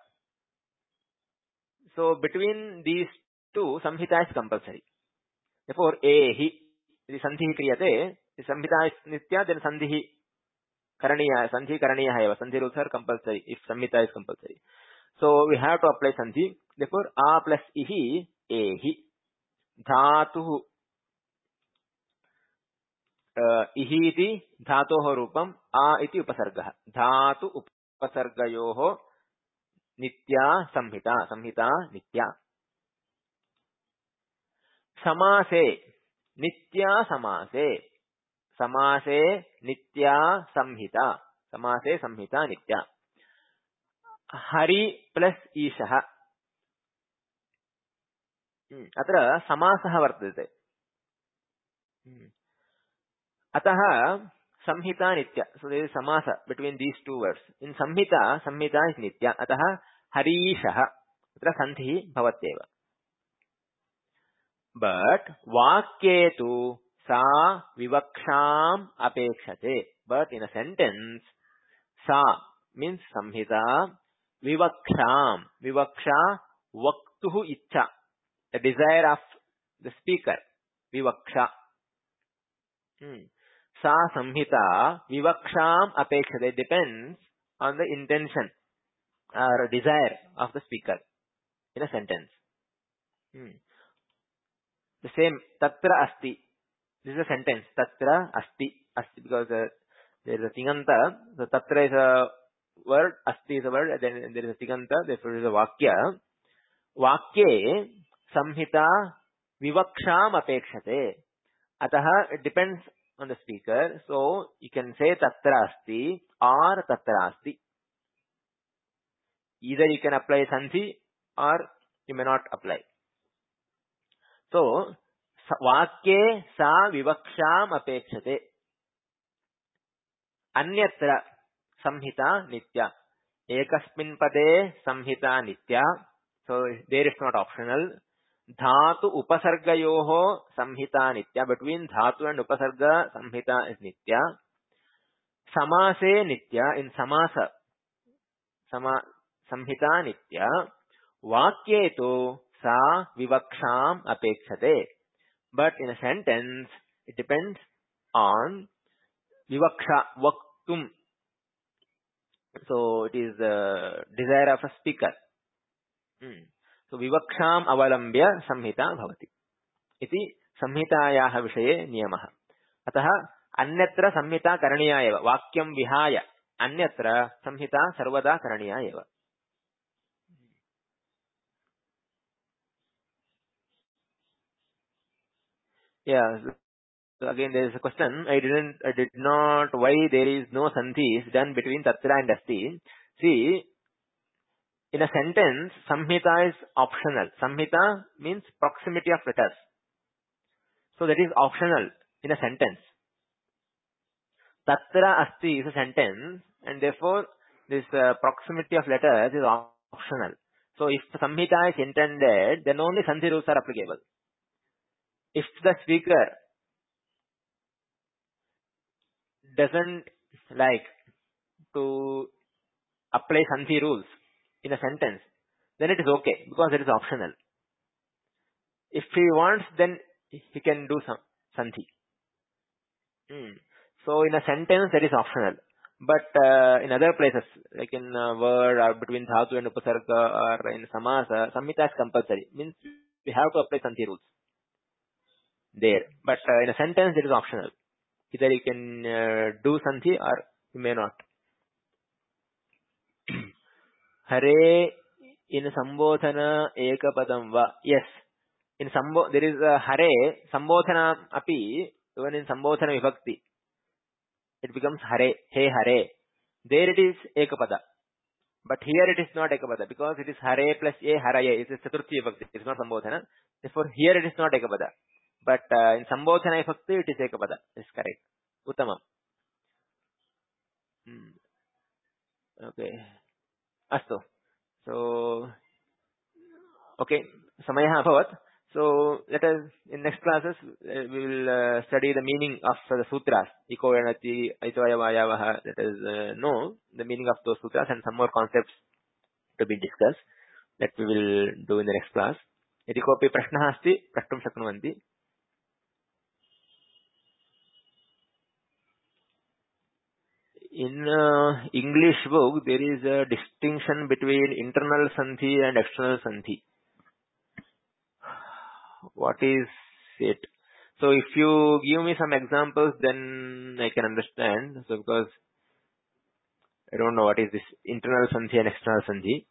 So between these two, samhita is compulsory. Therefore, ehi, the sandhi kriyate, the samhita is nitya, then sandhi karaniya haiva. Sandhi rules are compulsory if samhita is compulsory. So we have to apply sandhi. Therefore, a plus ihi, ehi. Dhatu ihi iti dhatoho rupam, a iti upasargah. Dhatu upasargayoho nitya samhita. Samhita nitya. Samase. Nitya samase. Samase nitya samhita. Samase samhita nitya. Hari plus ishaha. Atra samasah vartate. Ataha samhita nitya. So there is samasa between these two words. In samhita is nitya. Ataha harishaha. Atra sandhi bhavatyeva. But vakye tu sa vivaksham apekshate. But in a sentence, sa means samhita, vivaksham. Vivaksha vaktuhu icha. The desire of the speaker. Vivaksha. Sa samhita vivaksham apekshate. Depends on the intention or desire of the speaker in a sentence. The same, tatra asti. This is a sentence. Tatra asti. Asti because there is a tinganta. So tatra is a word, asti is a word, and then there is a tinganta, therefore there is a vakya. Vakye samhita vivaksham apekshate. Ataha, it depends on the speaker. So you can say tatra asti or tatra asti. Either you can apply sandhi or you may not apply. So, vakye sa vivaksham apekshate. Anyatra samhita nitya. Ekasmin pade samhita nitya. So, there is not optional. Dhatu upasargayoho samhita nitya. Between dhatu and upasarga, samhita is nitya. samase nitya, in samasa, samhita nitya, vakye to sa vivaksham apekshate. But in a sentence, it depends on vivaksha, vaktum. So it is the desire of a speaker. So vivaksham avalambya samhita bhavati. Iti samhitayaः विषये नियमः. अतः अन्यत्र संहिता करणीया एव. वाक्यं विहाय अन्यत्र संहिता सर्वदा करणीया एव. Yeah. So again, there is a question. I did not. Why there is no sandhi done between tatra and asti? See, in a sentence, samhita is optional. Samhita means proximity of letters. So that is optional in a sentence. Tatra asti is a sentence, and therefore this proximity of letters is optional. So if samhita is intended, then only sandhi rules are applicable. If the speaker doesn't like to apply sandhi rules in a sentence, then it is okay because it is optional. If he wants, then he can do some sandhi. So in a sentence, that is optional. But in other places, like in word or between dhatu and upasarga or in samasa, samhita is compulsory. Means we have to apply sandhi rules there. But in a sentence, it is optional. Either you can do sandhi or you may not. Hare in sambodhana ekapadam va. Yes. In there is a hare, sambodhana api, even in sambodhana vibhakti. It becomes hare, hey hare. There it is ekapada. But here it is not ekapada because it is hare plus a haraye. It is chaturthi vibhakti. It is not sambodhana. Therefore here it is not ekapada. But in sambodhana vibhakti it is ekapada. It is correct. Uttamam. Okay. Astu. So, okay. Samayah abhavat. So let us, in next classes, we will study the meaning of the sutras. Iko Yanati, Aitavaya Vayavaha. Let us know the meaning of those sutras and some more concepts to be discussed that we will do in the next class. Yadi kopi prashnah asti, prashtum shaknuvanti. In English book, there is a distinction between internal sandhi and external sandhi. What is it? So if you give me some examples, then I can understand. So because I don't know what is this internal sandhi and external sandhi.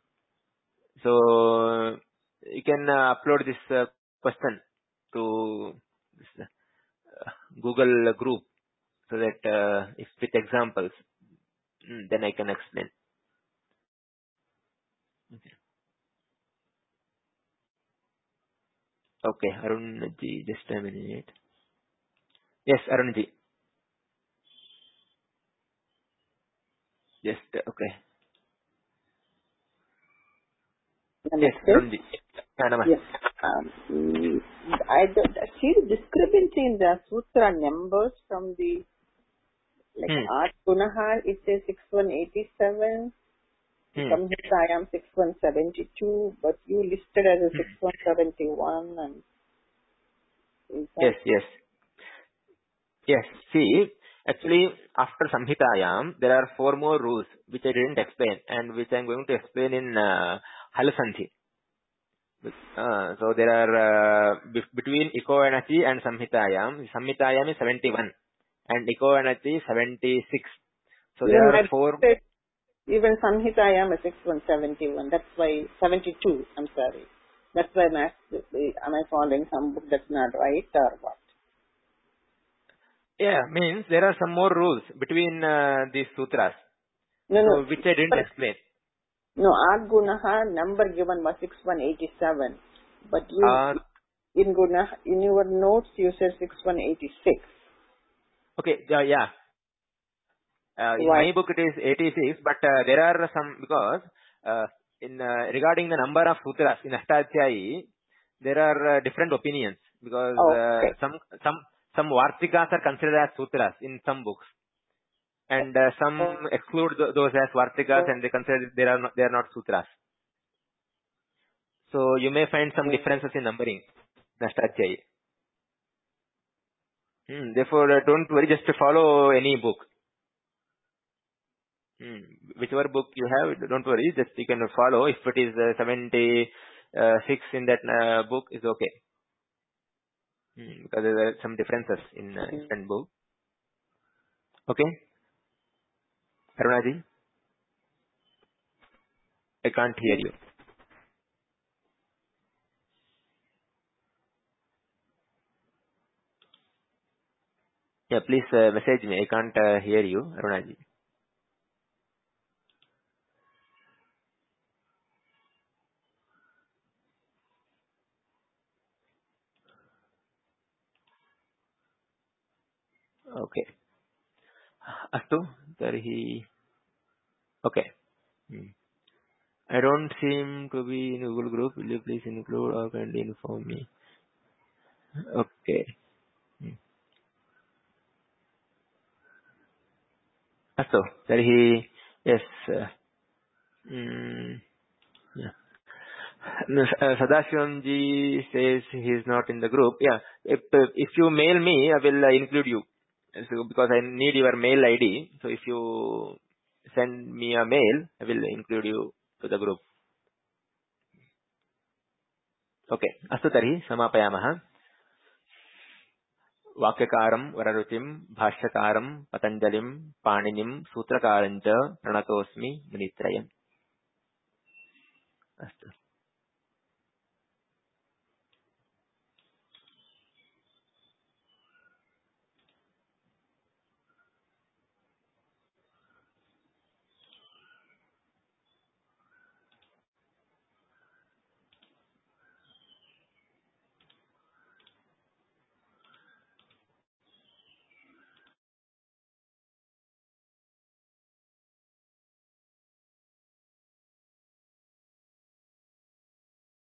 So you can upload this question to this, Google group so that if with examples, then I can explain. Okay, Arunji, just a minute. Yes, Arunji. Just okay. Yes, Arunji. Namaste. Yes. I see the discrepancy in the sutra numbers from the Art Gunaha, it says 6187. Samhitayam 6172, but you listed as a 6171. And Yes. See, actually, after Samhitayam, there are 4 more rules which I didn't explain and which I am going to explain in Halasandhi. So there are between Iko and Achi and Samhitayam. Samhitayam is 71 and Iko and Achi 76. So there are 4. Even Samhitayam is 6171. That's why 72. I'm sorry. That's why am I following some book that's not right or what? Yeah, means there are some more rules between these sutras. No, which I didn't explain. No, Art Gunaha number given was 6187, but you in Gunaha in your notes you said 6186. Okay, yeah. In my book it is 86, but there are some because in regarding the number of sutras in Ashtadhyayi, there are different opinions because some Vartikas are considered as sutras in some books. and some exclude those as Vartikas, and they consider they are not sutras. So you may find some differences in numbering. Nashtatyai. Therefore, don't worry, just to follow any book. Whichever book you have, don't worry, just you can follow. If it is 76 in that book, is okay. Because there are some differences in different book. Okay? Arunaji? I can't hear you. Yeah, please message me. I can't hear you, Arunaji. Okay. Astu, tarhi. Okay. I don't seem to be in Google group. Will you please include or kindly inform me? Okay. Astu, tarhi. Yes. Yeah. No, Sadashivam ji says he is not in the group. Yeah. If you mail me, I will include you. So, because I need your mail ID. So if you send me a mail, I will include you to the group. Okay. Astu tarhi samapayamah. वाक्यकारं वररुचिं भाष्यकारं पतञ्जलिं पाणिनिं सूत्रकारं च प्रणतोऽस्मि मुनित्रयम्. अस्तु.